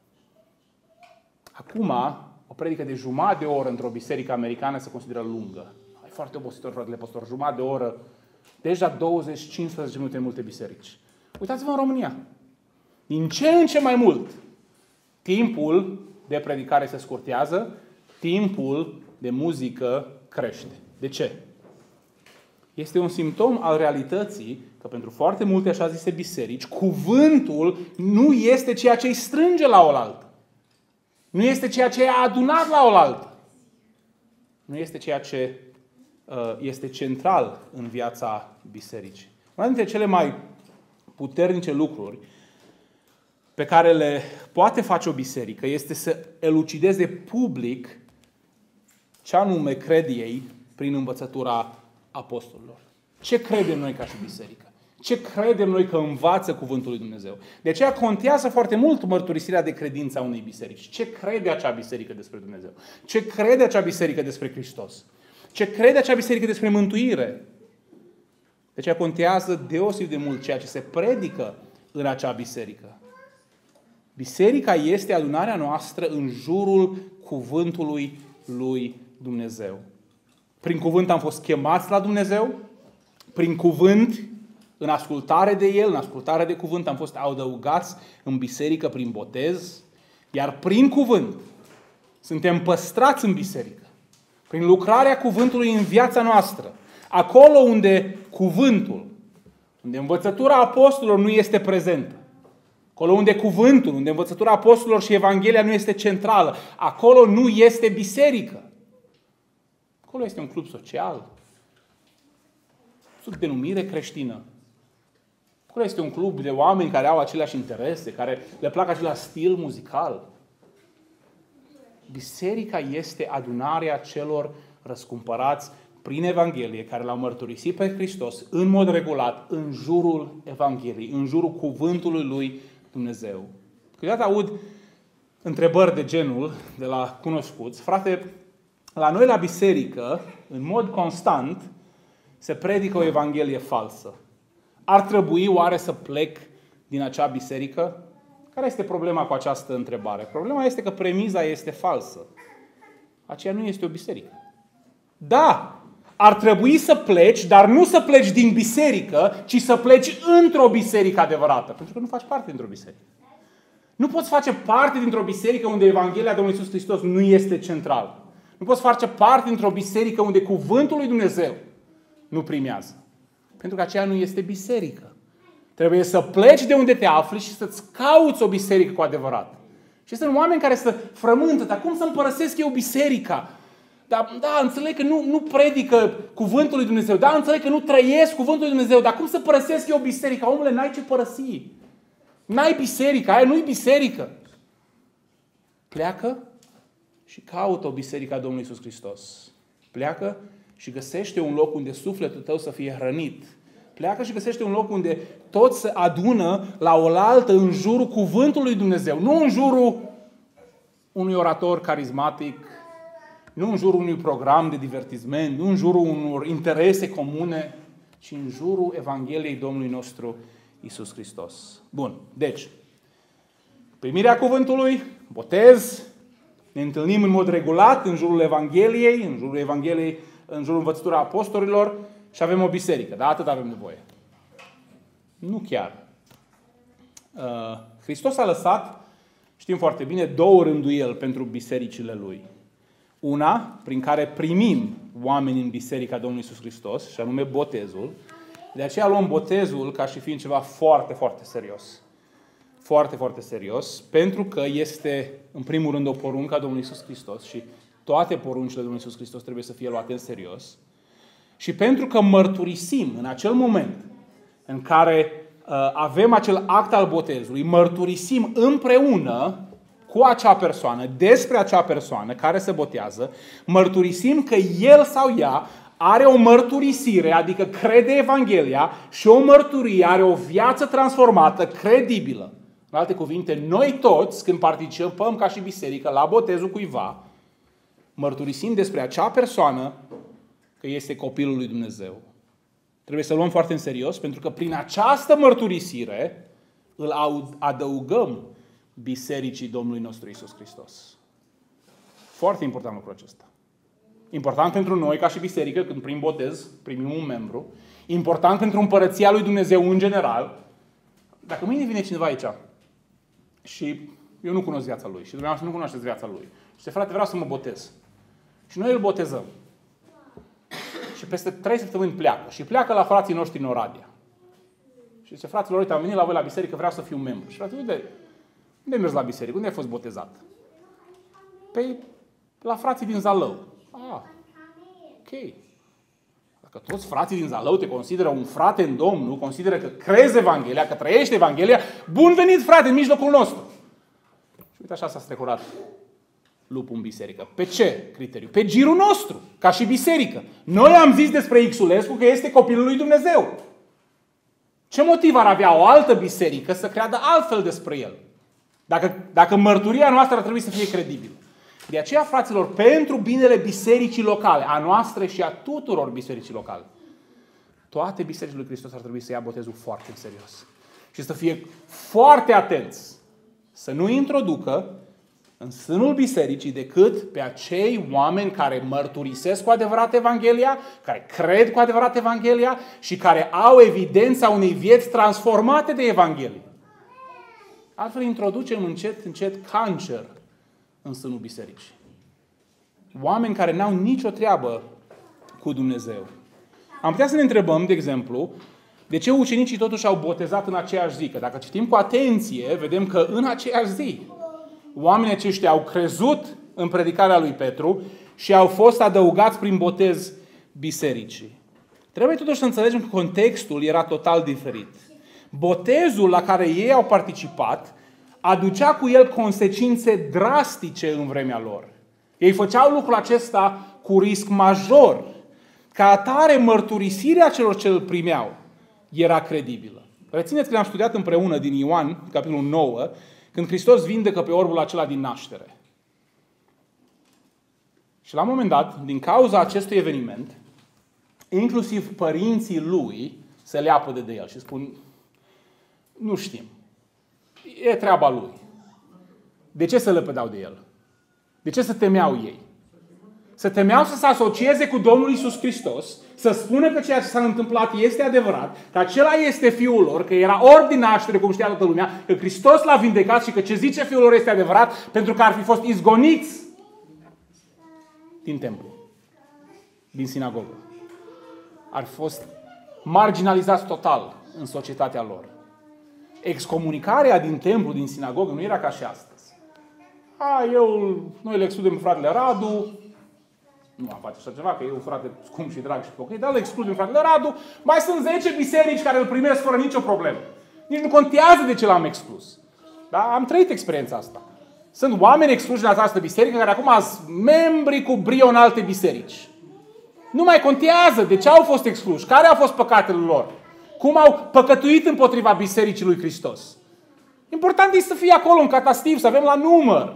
A: Acum, o predică de jumătate de oră într-o biserică americană se consideră lungă. E foarte obositor, fratele păstor, jumătate de oră, deja douăzeci cincisprezece minute în multe biserici. Uitați-vă în România. Din ce în ce mai mult, timpul de predicare se scurtează, timpul de muzică crește. De ce? Este un simptom al realității că pentru foarte multe așa zise biserici, cuvântul nu este ceea ce îi strânge la oaltă. Nu este ceea ce i-a adunat la oaltă. Nu este ceea ce uh, este central în viața bisericii. Una dintre cele mai puternice lucruri pe care le poate face o biserică este să elucideze public ce anume cred ei prin învățătura apostolilor. Ce credem noi ca și biserică? Ce credem noi că învață cuvântul lui Dumnezeu? De aceea contează foarte mult mărturisirea de credință a unei biserici. Ce crede acea biserică despre Dumnezeu? Ce crede acea biserică despre Hristos? Ce crede acea biserică despre mântuire? De aceea contează deosebit de mult ceea ce se predică în acea biserică. Biserica este adunarea noastră în jurul cuvântului lui Dumnezeu. Prin cuvânt am fost chemați la Dumnezeu, prin cuvânt, în ascultare de El, în ascultare de cuvânt, am fost adăugați în biserică prin botez, iar prin cuvânt suntem păstrați în biserică, prin lucrarea cuvântului în viața noastră, acolo unde cuvântul, unde învățătura apostolilor nu este prezentă, acolo unde cuvântul, unde învățătura apostolilor și Evanghelia nu este centrală, acolo nu este biserică. Acolo este un club social, sub denumire creștină. Acolo este un club de oameni care au aceleași interese, care le plac același stil muzical. Biserica este adunarea celor răscumpărați prin Evanghelie, care l-au mărturisit pe Hristos în mod regulat, în jurul Evangheliei, în jurul cuvântului lui Dumnezeu. Câteodată aud întrebări de genul de la cunoscuți: frate, la noi la biserică, în mod constant, se predică o Evanghelie falsă. Ar trebui oare să plec din acea biserică? Care este problema cu această întrebare? Problema este că premiza este falsă. Aceea nu este o biserică. Da, ar trebui să pleci, dar nu să pleci din biserică, ci să pleci într-o biserică adevărată. Pentru că nu faci parte dintr-o biserică. Nu poți face parte dintr-o biserică unde Evanghelia Domnului Iisus Hristos nu este central. Nu poți face parte dintr-o biserică unde cuvântul lui Dumnezeu nu primează. Pentru că aceea nu este biserică. Trebuie să pleci de unde te afli și să-ți cauți o biserică cu adevărat. Și sunt oameni care să frământă: dar cum să împărăsesc eu biserica? Da, da, înțeleg că nu, nu predică cuvântul lui Dumnezeu. Da, înțeleg că nu trăiesc cuvântul lui Dumnezeu. Dar cum să părăsesc eu biserica? Omule, n-ai ce părăsi. N-ai biserica, aia nu-i biserică. Pleacă și caută o biserică a Domnului Iisus Hristos. Pleacă și găsește un loc unde sufletul tău să fie hrănit. Pleacă și găsește un loc unde toți se adună la oaltă în jurul cuvântului lui Dumnezeu. Nu în jurul unui orator carismatic, nu în jurul unui program de divertisment, nu în jurul unor interese comune, ci în jurul Evangheliei Domnului nostru Iisus Hristos. Bun, deci, primirea cuvântului, botez, ne întâlnim în mod regulat în jurul Evangheliei, în jurul Evangheliei, în jurul învățăturii apostolilor și avem o biserică. Da, atât avem nevoie. Nu chiar. Hristos a lăsat, știm foarte bine, două rânduieli pentru bisericile Lui. Una, prin care primim oameni în Biserica Domnului Iisus Hristos, și anume botezul. De aceea luăm botezul ca și fiind ceva foarte, foarte serios. Foarte, foarte serios, pentru că este, în primul rând, o poruncă a Domnului Iisus Hristos și toate poruncile Domnului Iisus Hristos trebuie să fie luate în serios. Și pentru că mărturisim în acel moment în care uh, avem acel act al botezului, mărturisim împreună cu acea persoană, despre acea persoană care se botează, mărturisim că el sau ea are o mărturisire, adică crede Evanghelia și o mărturie, are o viață transformată, credibilă. În alte cuvinte, noi toți, când participăm ca și biserică la botezul cuiva, mărturisim despre acea persoană că este copilul lui Dumnezeu. Trebuie să luăm foarte în serios, pentru că prin această mărturisire îl adăugăm bisericii Domnului nostru Iisus Hristos. Foarte important lucrul acesta. Important pentru noi ca și biserică, când prin botez primim un membru. Important pentru împărăția lui Dumnezeu în general. Dacă mâine vine cineva aici și eu nu cunosc viața lui și dumneavoastră nu cunoașteți viața lui și zice: frate, vreau să mă botez. Și noi îl botezăm. Și peste trei săptămâni pleacă. Și pleacă la frații noștri în Oradea. Și zice: fraților, uite, am venit la voi la biserică, vreau să fiu membru. Și frate, unde, unde ai mers la biserică? Unde ai fost botezat? Păi, la frații din Zalău. Ah, ok. Dacă toți frații din Zalău te consideră un frate în Domnul, consideră că crezi Evanghelia, că trăiești Evanghelia, bun venit, frate, în mijlocul nostru. Și uite, așa s-a strecurat lupul în biserică. Pe ce criteriu? Pe girul nostru, ca și biserică. Noi am zis despre Xulescu că este copilul lui Dumnezeu. Ce motiv ar avea o altă biserică să creadă altfel despre el? Dacă, dacă mărturia noastră ar trebui să fie credibilă. De aceea, fraților, pentru binele bisericii locale, a noastre și a tuturor bisericii locale, toate bisericile lui Hristos ar trebui să ia botezul foarte în serios. Și să fie foarte atenți să nu introducă în sânul bisericii decât pe acei oameni care mărturisesc cu adevărat Evanghelia, care cred cu adevărat Evanghelia și care au evidența unei vieți transformate de Evanghelie. Altfel introducem încet, încet cancer în sânul bisericii. Oameni care n-au nicio treabă cu Dumnezeu. Am putea să ne întrebăm, de exemplu, de ce ucenicii totuși au botezat în aceeași zi? Că dacă citim cu atenție, vedem că în aceeași zi oamenii aceștia au crezut în predicarea lui Petru și au fost adăugați prin botez bisericii. Trebuie totuși să înțelegem că contextul era total diferit. Botezul la care ei au participat aducea cu el consecințe drastice în vremea lor. Ei făceau lucrul acesta cu risc major. Ca atare, mărturisirea celor ce îl primeau era credibilă. Rețineți că le-am studiat împreună din Ioan, capitolul nouă, când Hristos vindecă pe orbul acela din naștere. Și la un moment dat, din cauza acestui eveniment, inclusiv părinții lui se leapădă de el și spun: nu știm. E treaba lui. De ce se lepădau de el? De ce se temeau ei? Se temeau să se asocieze cu Domnul Iisus Hristos, să spună că ceea ce s-a întâmplat este adevărat, că acela este Fiul lor, că era orb din naștere, cum știa toată lumea, că Hristos l-a vindecat și că ce zice Fiul lor este adevărat, pentru că ar fi fost izgoniți din templu, din sinagogă. Ar fi fost marginalizați total în societatea lor. Excomunicarea din templu, din sinagogă, nu era ca și astăzi. A, eu, noi le excludem fratele Radu, nu am face așa ceva, că e un frate scump și drag și pocăit, dar îl excludem fratele Radu, mai sunt zece biserici care îl primesc fără nicio problemă. Nici nu contează de ce l-am exclus. Da? Am trăit experiența asta. Sunt oameni excluși în această biserică care acum sunt membri cu brio în alte biserici. Nu mai contează de ce au fost excluși, care au fost păcatele lor, cum au păcătuit împotriva bisericii lui Hristos. Important este să fie acolo în catastiv, să avem la număr.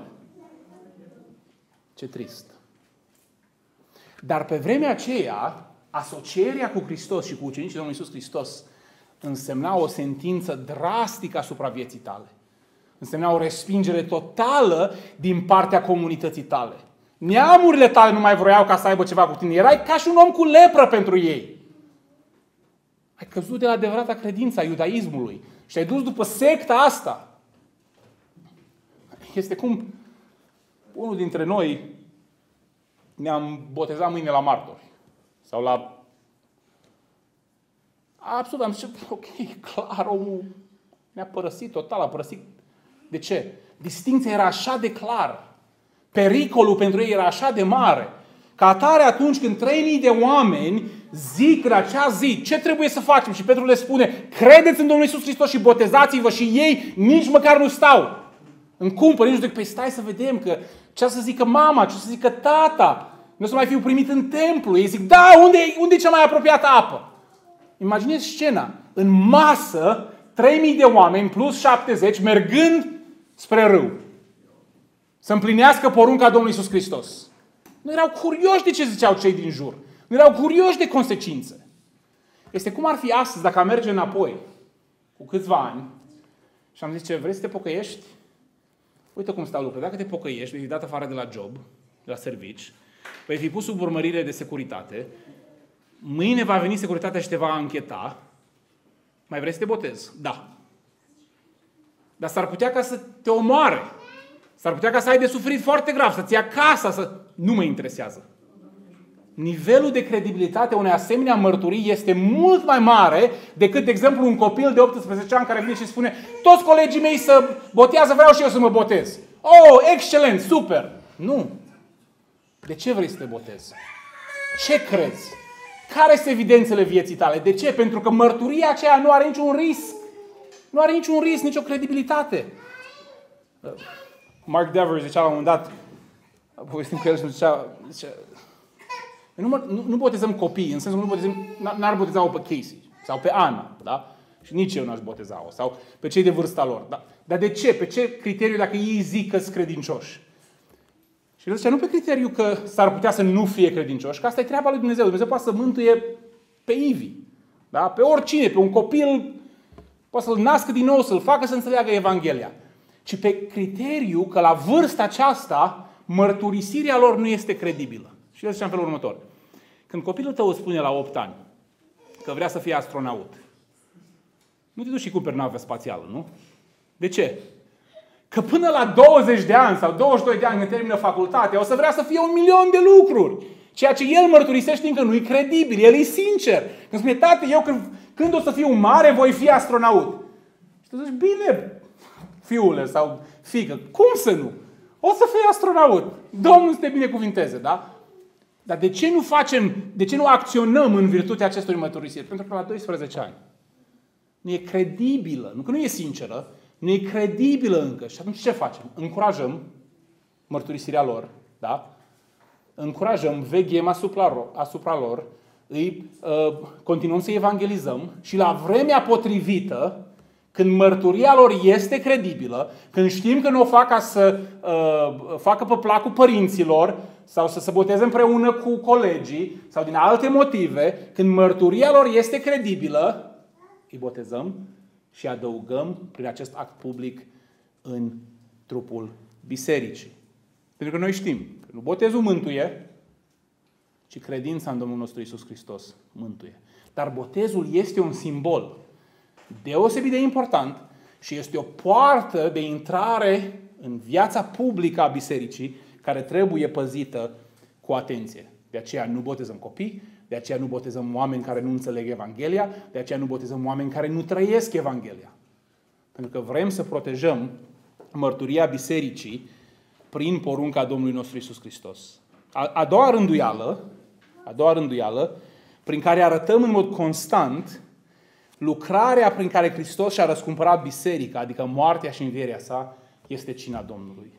A: Ce trist. Dar pe vremea aceea, asocierea cu Hristos și cu ucenicii Domnului Iisus Hristos însemna o sentință drastică asupra vieții tale. Însemna o respingere totală din partea comunității tale. Neamurile tale nu mai vroiau ca să aibă ceva cu tine. Erai ca și un om cu lepră pentru ei. Ai căzut de la adevărata credință a iudaismului și ai dus după secta asta. Este cum unul dintre noi ne-am botezat mâine la martori. Sau la... Absolut, am zis, ok, clar, omul ne-a părăsit total, a părăsit. De ce? Distincția era așa de clară. Pericolul pentru ei era așa de mare. Ca atare, atunci când trei mii de oameni zic în acea zi ce trebuie să facem și Petru le spune: credeți în Domnul Iisus Hristos și botezați-vă, și ei nici măcar nu stau în cumpăr, nici nu zic: păi stai să vedem că ce o să zică mama, ce o să zică tata, nu o să mai fiu primit în templu. Ei zic: da, unde, unde e cea mai apropiată apă? Imaginezi scena. În masă, trei mii de oameni plus șaptezeci mergând spre râu. Să împlinească porunca Domnului Iisus Hristos. Nu erau curioși de ce ziceau cei din jur. Nu erau curioși de consecințe. Este cum ar fi astăzi dacă am merge înapoi cu câțiva ani și am zice: vrei să te pocăiești? Uite cum stau lucrurile. Dacă te pocăiești, vei fi dat afară de la job, de la servici, vei fi pus sub urmărire de securitate, mâine va veni securitatea și te va ancheta. Mai vrei să te botezi? Da. Dar s-ar putea ca să te omoare. S-ar putea ca să ai de suferit foarte grav, să-ți ia casa, să... Nu mă interesează. Nivelul de credibilitate a unei asemenea mărturii este mult mai mare decât, de exemplu, un copil de optsprezece ani care vine și spune: toți colegii mei să botează, vreau și eu să mă botez. Oh, excelent, super! Nu. De ce vrei să te botezi? Ce crezi? Care sunt evidențele vieții tale? De ce? Pentru că mărturia aceea nu are niciun risc. Nu are niciun risc, nicio credibilitate. Mark Dever zicea la un moment dat, povestim cu el și zicea, zicea nu, mă, nu, nu botezăm copii, în sensul că nu botezăm, n-ar boteza-o pe Casey sau pe Ana, da? Și nici eu n-aș boteza-o, sau pe cei de vârsta lor. Da? Dar de ce? Pe ce criteriu dacă ei zic că sunt credincioși? Și el zicea, nu pe criteriu că s-ar putea să nu fie credincioși, că asta e treaba lui Dumnezeu. Dumnezeu poate să mântuie pe Ivi, da? Pe oricine, pe un copil, poate să-l nască din nou, să-l facă să înțeleagă Evanghelia. Ci pe criteriu că la vârsta aceasta mărturisirea lor nu este credibilă. Și el zicea în felul următor. Când copilul tău îți spune la opt ani că vrea să fie astronaut, nu te duci și cumperi navă spațială, nu? De ce? Că până la douăzeci de ani sau douăzeci și doi de ani când termină facultatea, o să vrea să fie un milion de lucruri. Ceea ce el mărturisește încă nu e credibil, el e sincer. Când spune, tată, eu când, când o să fiu mare voi fi astronaut. Și tu zici, bine, fiule sau fiică, cum să nu? O să fii astronaut. Domnul să te binecuvinteze, da? Dar de ce nu facem, de ce nu acționăm în virtutea acestui mărturisiri? Pentru că la doisprezece ani Nu e credibilă. Nu că nu e sinceră, nu e credibilă încă. Și atunci ce facem? Încurajăm mărturisirea lor, da? Încurajăm, veghem asupra, asupra lor, îi uh, continuăm să evangelizăm și la vremea potrivită, când mărturia lor este credibilă, când știm că nu o fac ca să uh, facă pe placul părinților sau să se boteze împreună cu colegii sau din alte motive, când mărturia lor este credibilă, îi botezăm și adăugăm prin acest act public în trupul bisericii. Pentru că noi știm că nu botezul mântuie, ci credința în Domnul nostru Iisus Hristos mântuie. Dar botezul este un simbol deosebit de important și este o poartă de intrare în viața publică a bisericii care trebuie păzită cu atenție. De aceea nu botezăm copii, de aceea nu botezăm oameni care nu înțeleg Evanghelia, de aceea nu botezăm oameni care nu trăiesc Evanghelia. Pentru că vrem să protejăm mărturia bisericii prin porunca Domnului nostru Iisus Hristos. A, a doua rânduială, a doua rânduială, prin care arătăm în mod constant lucrarea prin care Hristos și-a răscumpărat biserica, adică moartea și învierea sa, este cina Domnului.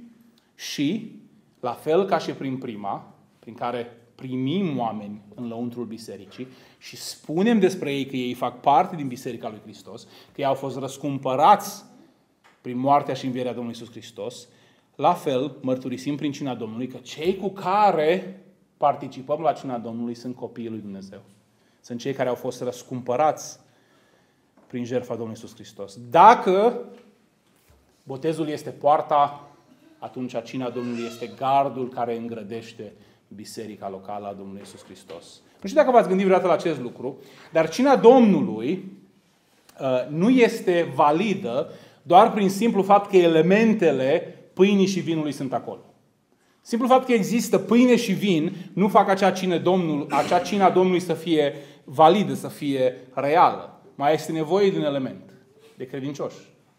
A: Și, la fel ca și prin prima, prin care primim oameni în lăuntrul bisericii și spunem despre ei că ei fac parte din biserica lui Hristos, că ei au fost răscumpărați prin moartea și învierea Domnului Iisus Hristos, la fel mărturisim prin cina Domnului că cei cu care participăm la cina Domnului sunt copiii lui Dumnezeu. Sunt cei care au fost răscumpărați prin jertfa Domnului Iisus Hristos. Dacă botezul este poarta, atunci cina Domnului este gardul care îngrădește biserica locală a Domnului Iisus Hristos. Nu știu dacă v-ați gândit vreodată la acest lucru, dar cina Domnului uh, nu este validă doar prin simplu fapt că elementele pâinii și vinului sunt acolo. Simplu fapt că există pâine și vin nu fac acea cină Domnului, acea cina Domnului să fie validă, să fie reală. Mai este nevoie de un element, de credincioși.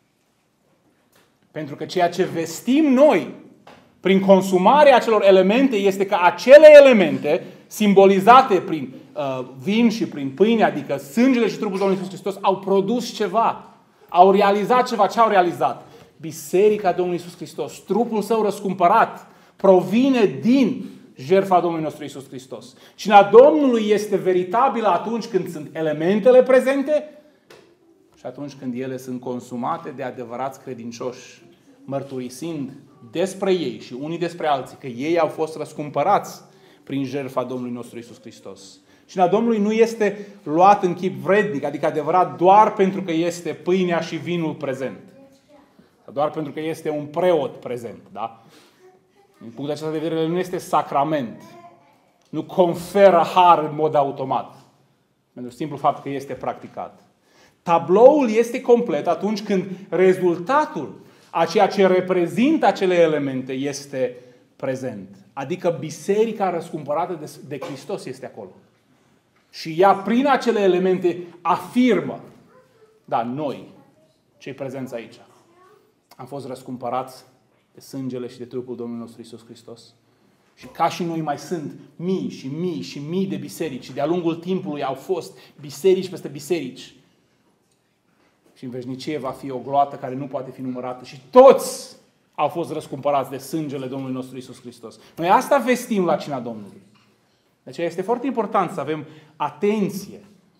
A: Pentru că ceea ce vestim noi prin consumarea acelor elemente este că acele elemente simbolizate prin uh, vin și prin pâine, adică sângele și trupul Domnului Iisus Hristos, au produs ceva. Au realizat ceva. Ce au realizat? Biserica Domnului Iisus Hristos, trupul său răscumpărat, provine din jertfa Domnului nostru Iisus Hristos. Cina Domnului este veritabilă atunci când sunt elementele prezente și atunci când ele sunt consumate de adevărați credincioși, mărturisind despre ei și unii despre alții că ei au fost răscumpărați prin jertfa Domnului nostru Iisus Hristos. Cina Domnului nu este luat în chip vrednic, adică adevărat doar pentru că este pâinea și vinul prezent. Doar pentru că este un preot prezent, da? Din punctul acesta de vedere, nu este sacrament. Nu conferă har în mod automat. Pentru simplu fapt că este practicat. Tabloul este complet atunci când rezultatul a ceea ce reprezintă acele elemente este prezent. Adică biserica răscumpărată de, de Hristos este acolo. Și ea, prin acele elemente, afirmă: da, noi, cei prezenți aici, am fost răscumpărați de sângele și de trupul Domnului nostru Iisus Hristos. Și ca și noi mai sunt mii și mii și mii de biserici. Și de-a lungul timpului au fost biserici peste biserici. Și în veșnicie va fi o gloată care nu poate fi numărată. Și toți au fost răscumpărați de sângele Domnului nostru Iisus Hristos. Noi asta vestim la cina Domnului. De aceea este foarte important să avem atenție.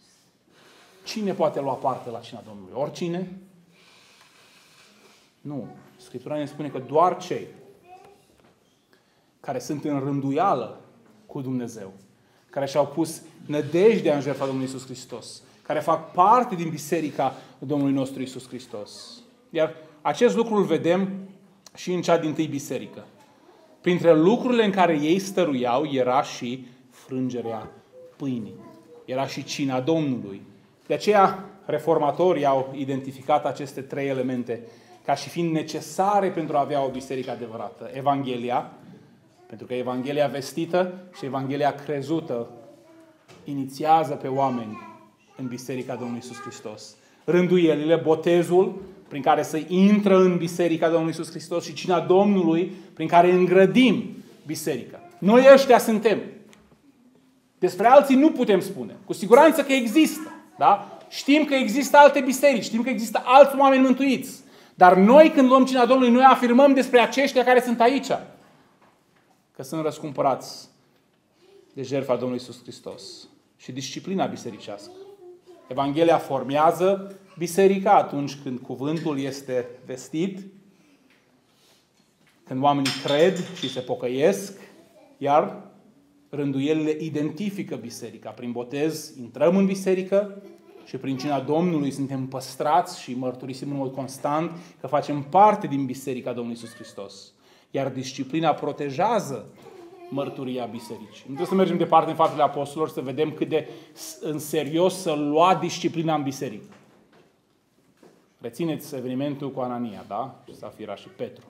A: Cine poate lua parte la cina Domnului? Oricine? Nu. Scriptura ne spune că doar cei care sunt în rânduială cu Dumnezeu, care și-au pus nădejdea în jertfa Domnului Iisus Hristos, care fac parte din biserica Domnului nostru Iisus Hristos. Iar acest lucru îl vedem și în cea dintâi biserică. Printre lucrurile în care ei stăruiau era și frângerea pâinii. Era și cina Domnului. De aceea reformatorii au identificat aceste trei elemente ca și fiind necesare pentru a avea o biserică adevărată. Evanghelia, pentru că Evanghelia vestită și Evanghelia crezută inițiază pe oameni în biserica Domnului Iisus Hristos. Rânduielile, botezul, prin care să intră în biserica Domnului Iisus Hristos, și cina Domnului, prin care îngrădim biserica. Noi ăștia suntem. Despre alții nu putem spune. Cu siguranță că există. Da? Știm că există alte biserici, știm că există alți oameni mântuiți. Dar noi, când luăm cina Domnului, noi afirmăm despre aceștia care sunt aici că sunt răscumpărați de jertfa Domnului Iisus Hristos și disciplina bisericească. Evanghelia formează biserica atunci când cuvântul este vestit, când oamenii cred și se pocăiesc, iar rânduielile identifică biserica. Prin botez intrăm în biserică și prin cina Domnului suntem păstrați și mărturisim în mod constant că facem parte din biserica Domnului Iisus Hristos. Iar disciplina protejează mărturia bisericii. Nu trebuie să mergem departe în Faptele Apostolilor să vedem cât de în serios să lua disciplina în biserică. Rețineți evenimentul cu Anania, da? Și Safira și Petru.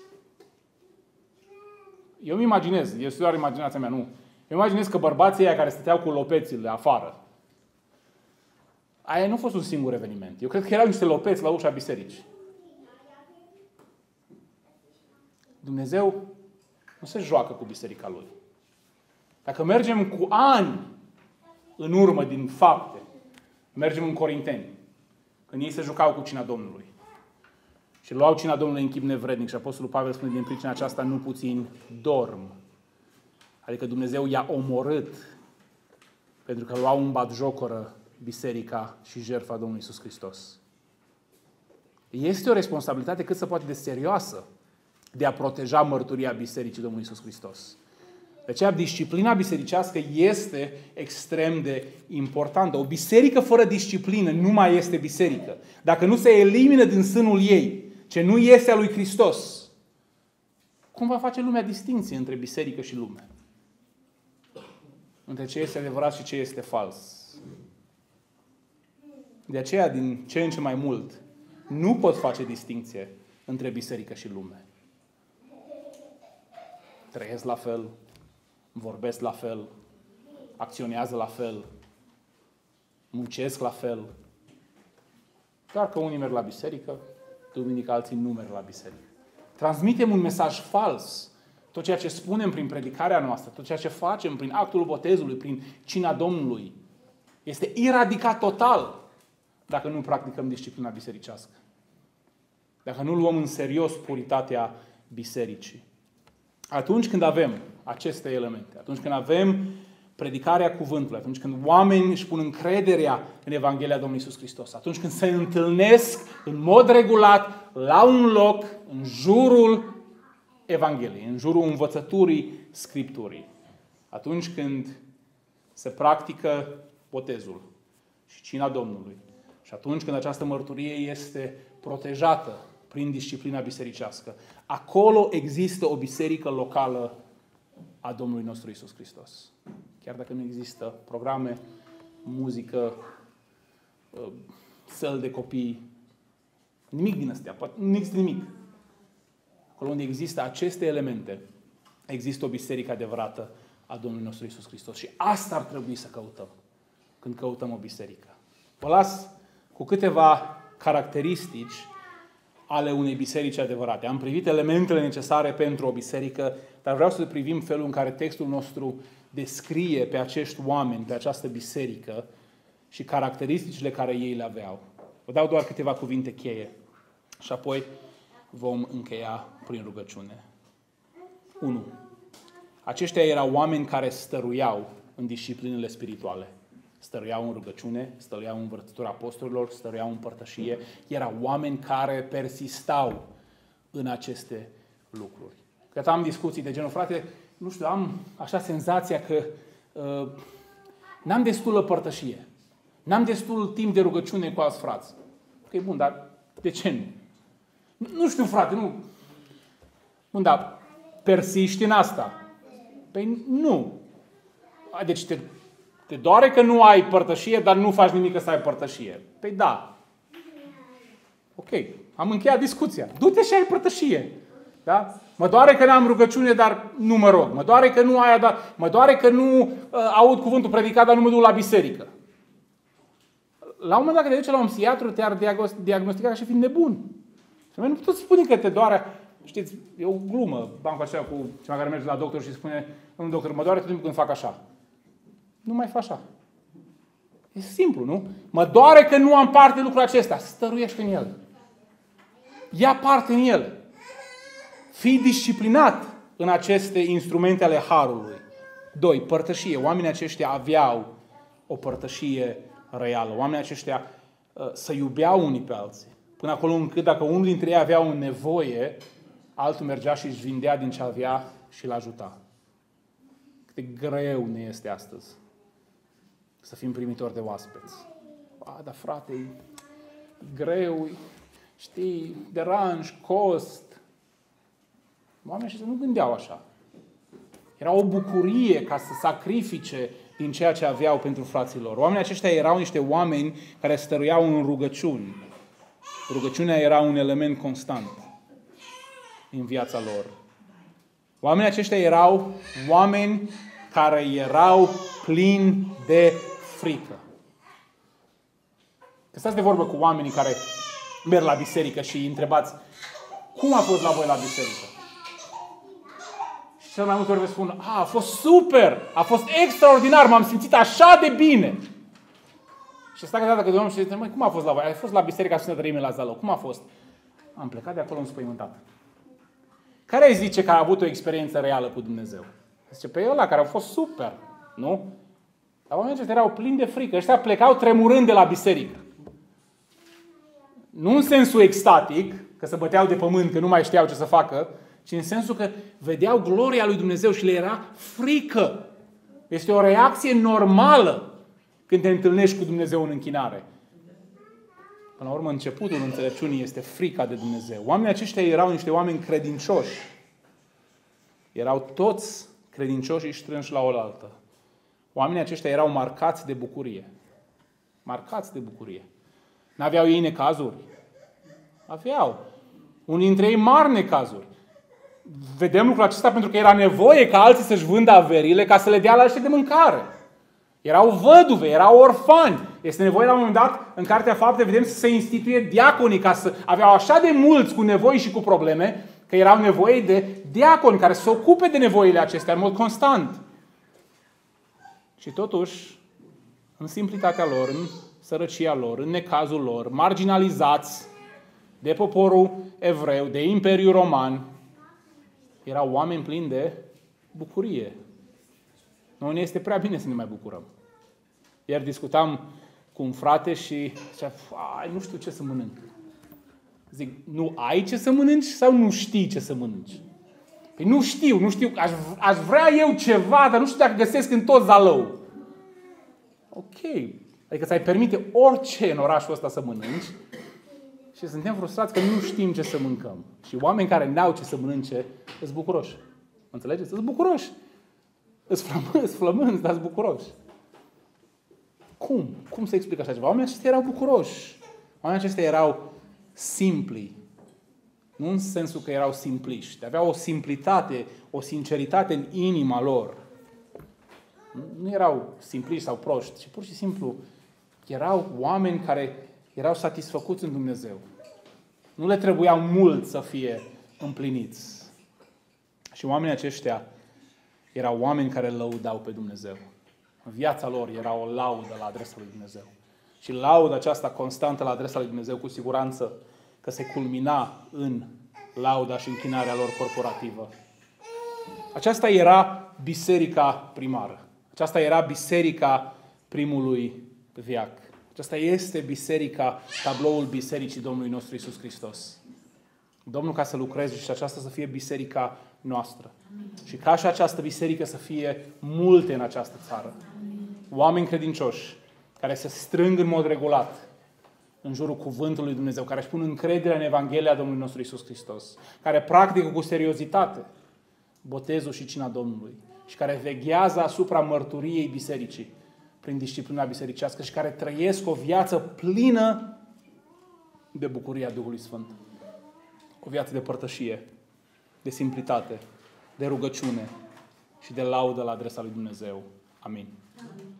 A: Eu îmi imaginez, este doar imaginația mea, nu. Eu imaginez că bărbații aia care stăteau cu lopețile afară, aia nu a fost un singur eveniment. Eu cred că erau niște lopeți la ușa bisericii. Dumnezeu nu se joacă cu biserica Lui. Dacă mergem cu ani în urmă din Fapte, mergem în Corinteni, când ei se jucau cu cina Domnului și luau cina Domnului în chip nevrednic și Apostolul Pavel spune din pricina aceasta nu puțin dorm. Adică Dumnezeu i-a omorât pentru că luau în batjocoră biserica și jertfa Domnului Iisus Hristos. Este o responsabilitate cât se poate de serioasă de a proteja mărturia bisericii Domnului Iisus Hristos. De aceea, disciplina bisericească este extrem de importantă. O biserică fără disciplină nu mai este biserică. Dacă nu se elimină din sânul ei ce nu este a lui Hristos, cum va face lumea distinție între biserică și lume? Între ce este adevărat și ce este fals? De aceea, din ce în ce mai mult, nu pot face distinție între biserică și lume. Trăiesc la fel, vorbesc la fel, acționează la fel, muncesc la fel. Doar că unii merg la biserică, duminică alții nu merg la biserică. Transmitem un mesaj fals. Tot ceea ce spunem prin predicarea noastră, tot ceea ce facem prin actul botezului, prin cina Domnului, este iradicat total dacă nu practicăm disciplina bisericească. Dacă nu luăm în serios puritatea bisericii. Atunci când avem aceste elemente, atunci când avem predicarea cuvântului, atunci când oamenii își pun încrederea în Evanghelia Domnului Iisus Hristos, atunci când se întâlnesc în mod regulat la un loc în jurul Evangheliei, în jurul învățăturii Scripturii, atunci când se practică botezul și cina Domnului și atunci când această mărturie este protejată prin disciplina bisericească, acolo există o biserică locală a Domnului nostru Iisus Hristos. Chiar dacă nu există programe, muzică, săli de copii, nimic din astea, nu există nimic. Acolo unde există aceste elemente, există o biserică adevărată a Domnului nostru Iisus Hristos. Și asta ar trebui să căutăm când căutăm o biserică. Vă las cu câteva caracteristici ale unei biserici adevărate. Am privit elementele necesare pentru o biserică, dar vreau să privim felul în care textul nostru descrie pe acești oameni, pe această biserică și caracteristicile care ei le aveau. Vă dau doar câteva cuvinte cheie și apoi vom încheia prin rugăciune. unu. Aceștia erau oameni care stăruiau în disciplinele spirituale. Stăruiau în rugăciune, stăruiau în învățătura apostolilor, stăruiau în părtășie. Erau oameni care persistau în aceste lucruri. Când am discuții de genul, frate, nu știu, am așa senzația că uh, n-am destulă părtășie. N-am destul timp de rugăciune cu alți frați. Ok, bun, dar de ce nu? Nu știu, frate, nu. Bun, dar persiști în asta? Păi nu. Deci te, te doare că nu ai părtășie, dar nu faci nimic să ai părtășie. Păi da. Ok, am încheiat discuția. Du-te și ai părtășie. Da? Mă doare că n-am rugăciune, dar nu mă rog. Mă doare că nu ai, dar mă doare că nu uh, aud cuvântul predicat, dar nu mă duc la biserică. La un moment dat, când te duce la un psihiatru, te-ar diagnostica ca și fiind nebun. Și nu puteți spune că te doare. Știți, e o glumă, bancul aceea cu cineva care merge la doctor și spune, un doctor, mă doare tot timpul când fac așa. Nu mai fac așa. E simplu, nu? Mă doare că nu am parte în lucrul acesta. Stăruiește în el. Ia parte în el. Fii disciplinat în aceste instrumente ale harului. Doi, părtășie. Oamenii aceștia aveau o părtășie reală. Oamenii aceștia uh, să iubeau unii pe alții. Până acolo încât dacă unul dintre ei avea o nevoie, altul mergea și își vindea din ce avea și îl ajuta. Cât de greu ne este astăzi să fim primitori de oaspeți. A, dar frate, e greu, știi, deranj, cost. Oamenii aceștia nu gândeau așa. Era o bucurie ca să sacrifice din ceea ce aveau pentru frații lor. Oamenii aceștia erau niște oameni care stăruiau în rugăciuni. Rugăciunea era un element constant în viața lor. Oamenii aceștia erau oameni care erau plini de frică. Că stați de vorbă cu oamenii care merg la biserică și îi întrebați cum a fost la voi la biserică? Și cel mai multe ori vă spun, a, a fost super, a fost extraordinar, m-am simțit așa de bine. Și stai că de om și zice, măi, cum a fost la voi? Ai fost la biserica Sfântă Treime la Zalău, cum a fost? Am plecat de acolo înspăimântat. Care îi zice că a avut o experiență reală cu Dumnezeu? Zice, pe ăla care au fost super, nu? Dar oamenii aceștia erau plini de frică. Ăștia plecau tremurând de la biserică. Nu în sensul extatic, că se băteau de pământ, că nu mai știau ce să facă, ci în sensul că vedeau gloria lui Dumnezeu și le era frică. Este o reacție normală când te întâlnești cu Dumnezeu în închinare. Până la urmă, începutul înțelepciunii este frica de Dumnezeu. Oamenii aceștia erau niște oameni credincioși. Erau toți credincioși și strânși la oaltă. Oamenii aceștia erau marcați de bucurie. Marcați de bucurie. N-aveau ei necazuri? Aveau. Unii dintre ei mari necazuri. Vedem lucrul acesta pentru că era nevoie ca alții să-și vândă averile ca să le dea la alții de mâncare. Erau văduve, erau orfani. Este nevoie la un moment dat, în Cartea Fapte, vedem să se instituie diaconii, ca să aveau așa de mulți cu nevoi și cu probleme, că erau nevoie de diaconi care să se ocupe de nevoile acestea în mod constant. Și totuși, în simplitatea lor, în sărăcia lor, în necazul lor, marginalizați de poporul evreu, de Imperiul Roman, erau oameni plini de bucurie. Noi ne este prea bine să ne mai bucurăm. Ieri discutam cu un frate și zicea, nu știu ce să mănânc. Zic, nu ai ce să mănânci sau nu știi ce să mănânci? Păi nu știu, nu știu, aș, aș vrea eu ceva, dar nu știu dacă găsesc în tot Zalău. Ok, adică ți-ai permite orice în orașul ăsta să mănânci și suntem frustrați că nu știm ce să mâncăm. Și oameni care n-au ce să mănânce, îs bucuroși. Înțelegeți? Îs bucuroși. Îs flămânzi, flămânzi, dar îs bucuroși. Cum? Cum se explică așa ceva? Oamenii aceștia erau bucuroși. Oamenii aceștia erau simpli. Nu în sensul că erau simpliști. Aveau o simplitate, o sinceritate în inima lor. Nu erau simpliști sau proști, ci pur și simplu erau oameni care erau satisfăcuți în Dumnezeu. Nu le trebuiau mult să fie împliniți. Și oamenii aceștia erau oameni care lăudau pe Dumnezeu. În viața lor era o laudă la adresa lui Dumnezeu. Și lauda aceasta constantă la adresa lui Dumnezeu, cu siguranță că se culmina în lauda și închinarea lor corporativă. Aceasta era biserica primară. Aceasta era biserica primului veac. Aceasta este biserica, tabloul bisericii Domnului nostru Iisus Hristos. Domnul ca să lucreze și aceasta să fie biserica noastră. Și ca și această biserică să fie multe în această țară. Oameni credincioși care se strâng în mod regulat în jurul cuvântului lui Dumnezeu, care își pun încrederea în Evanghelia Domnului nostru Iisus Hristos, care practică cu seriozitate botezul și cina Domnului și care veghează asupra mărturiei bisericii prin disciplina bisericească și care trăiesc o viață plină de bucuria Duhului Sfânt. O viață de părtășie, de simplitate, de rugăciune și de laudă la adresa lui Dumnezeu. Amin.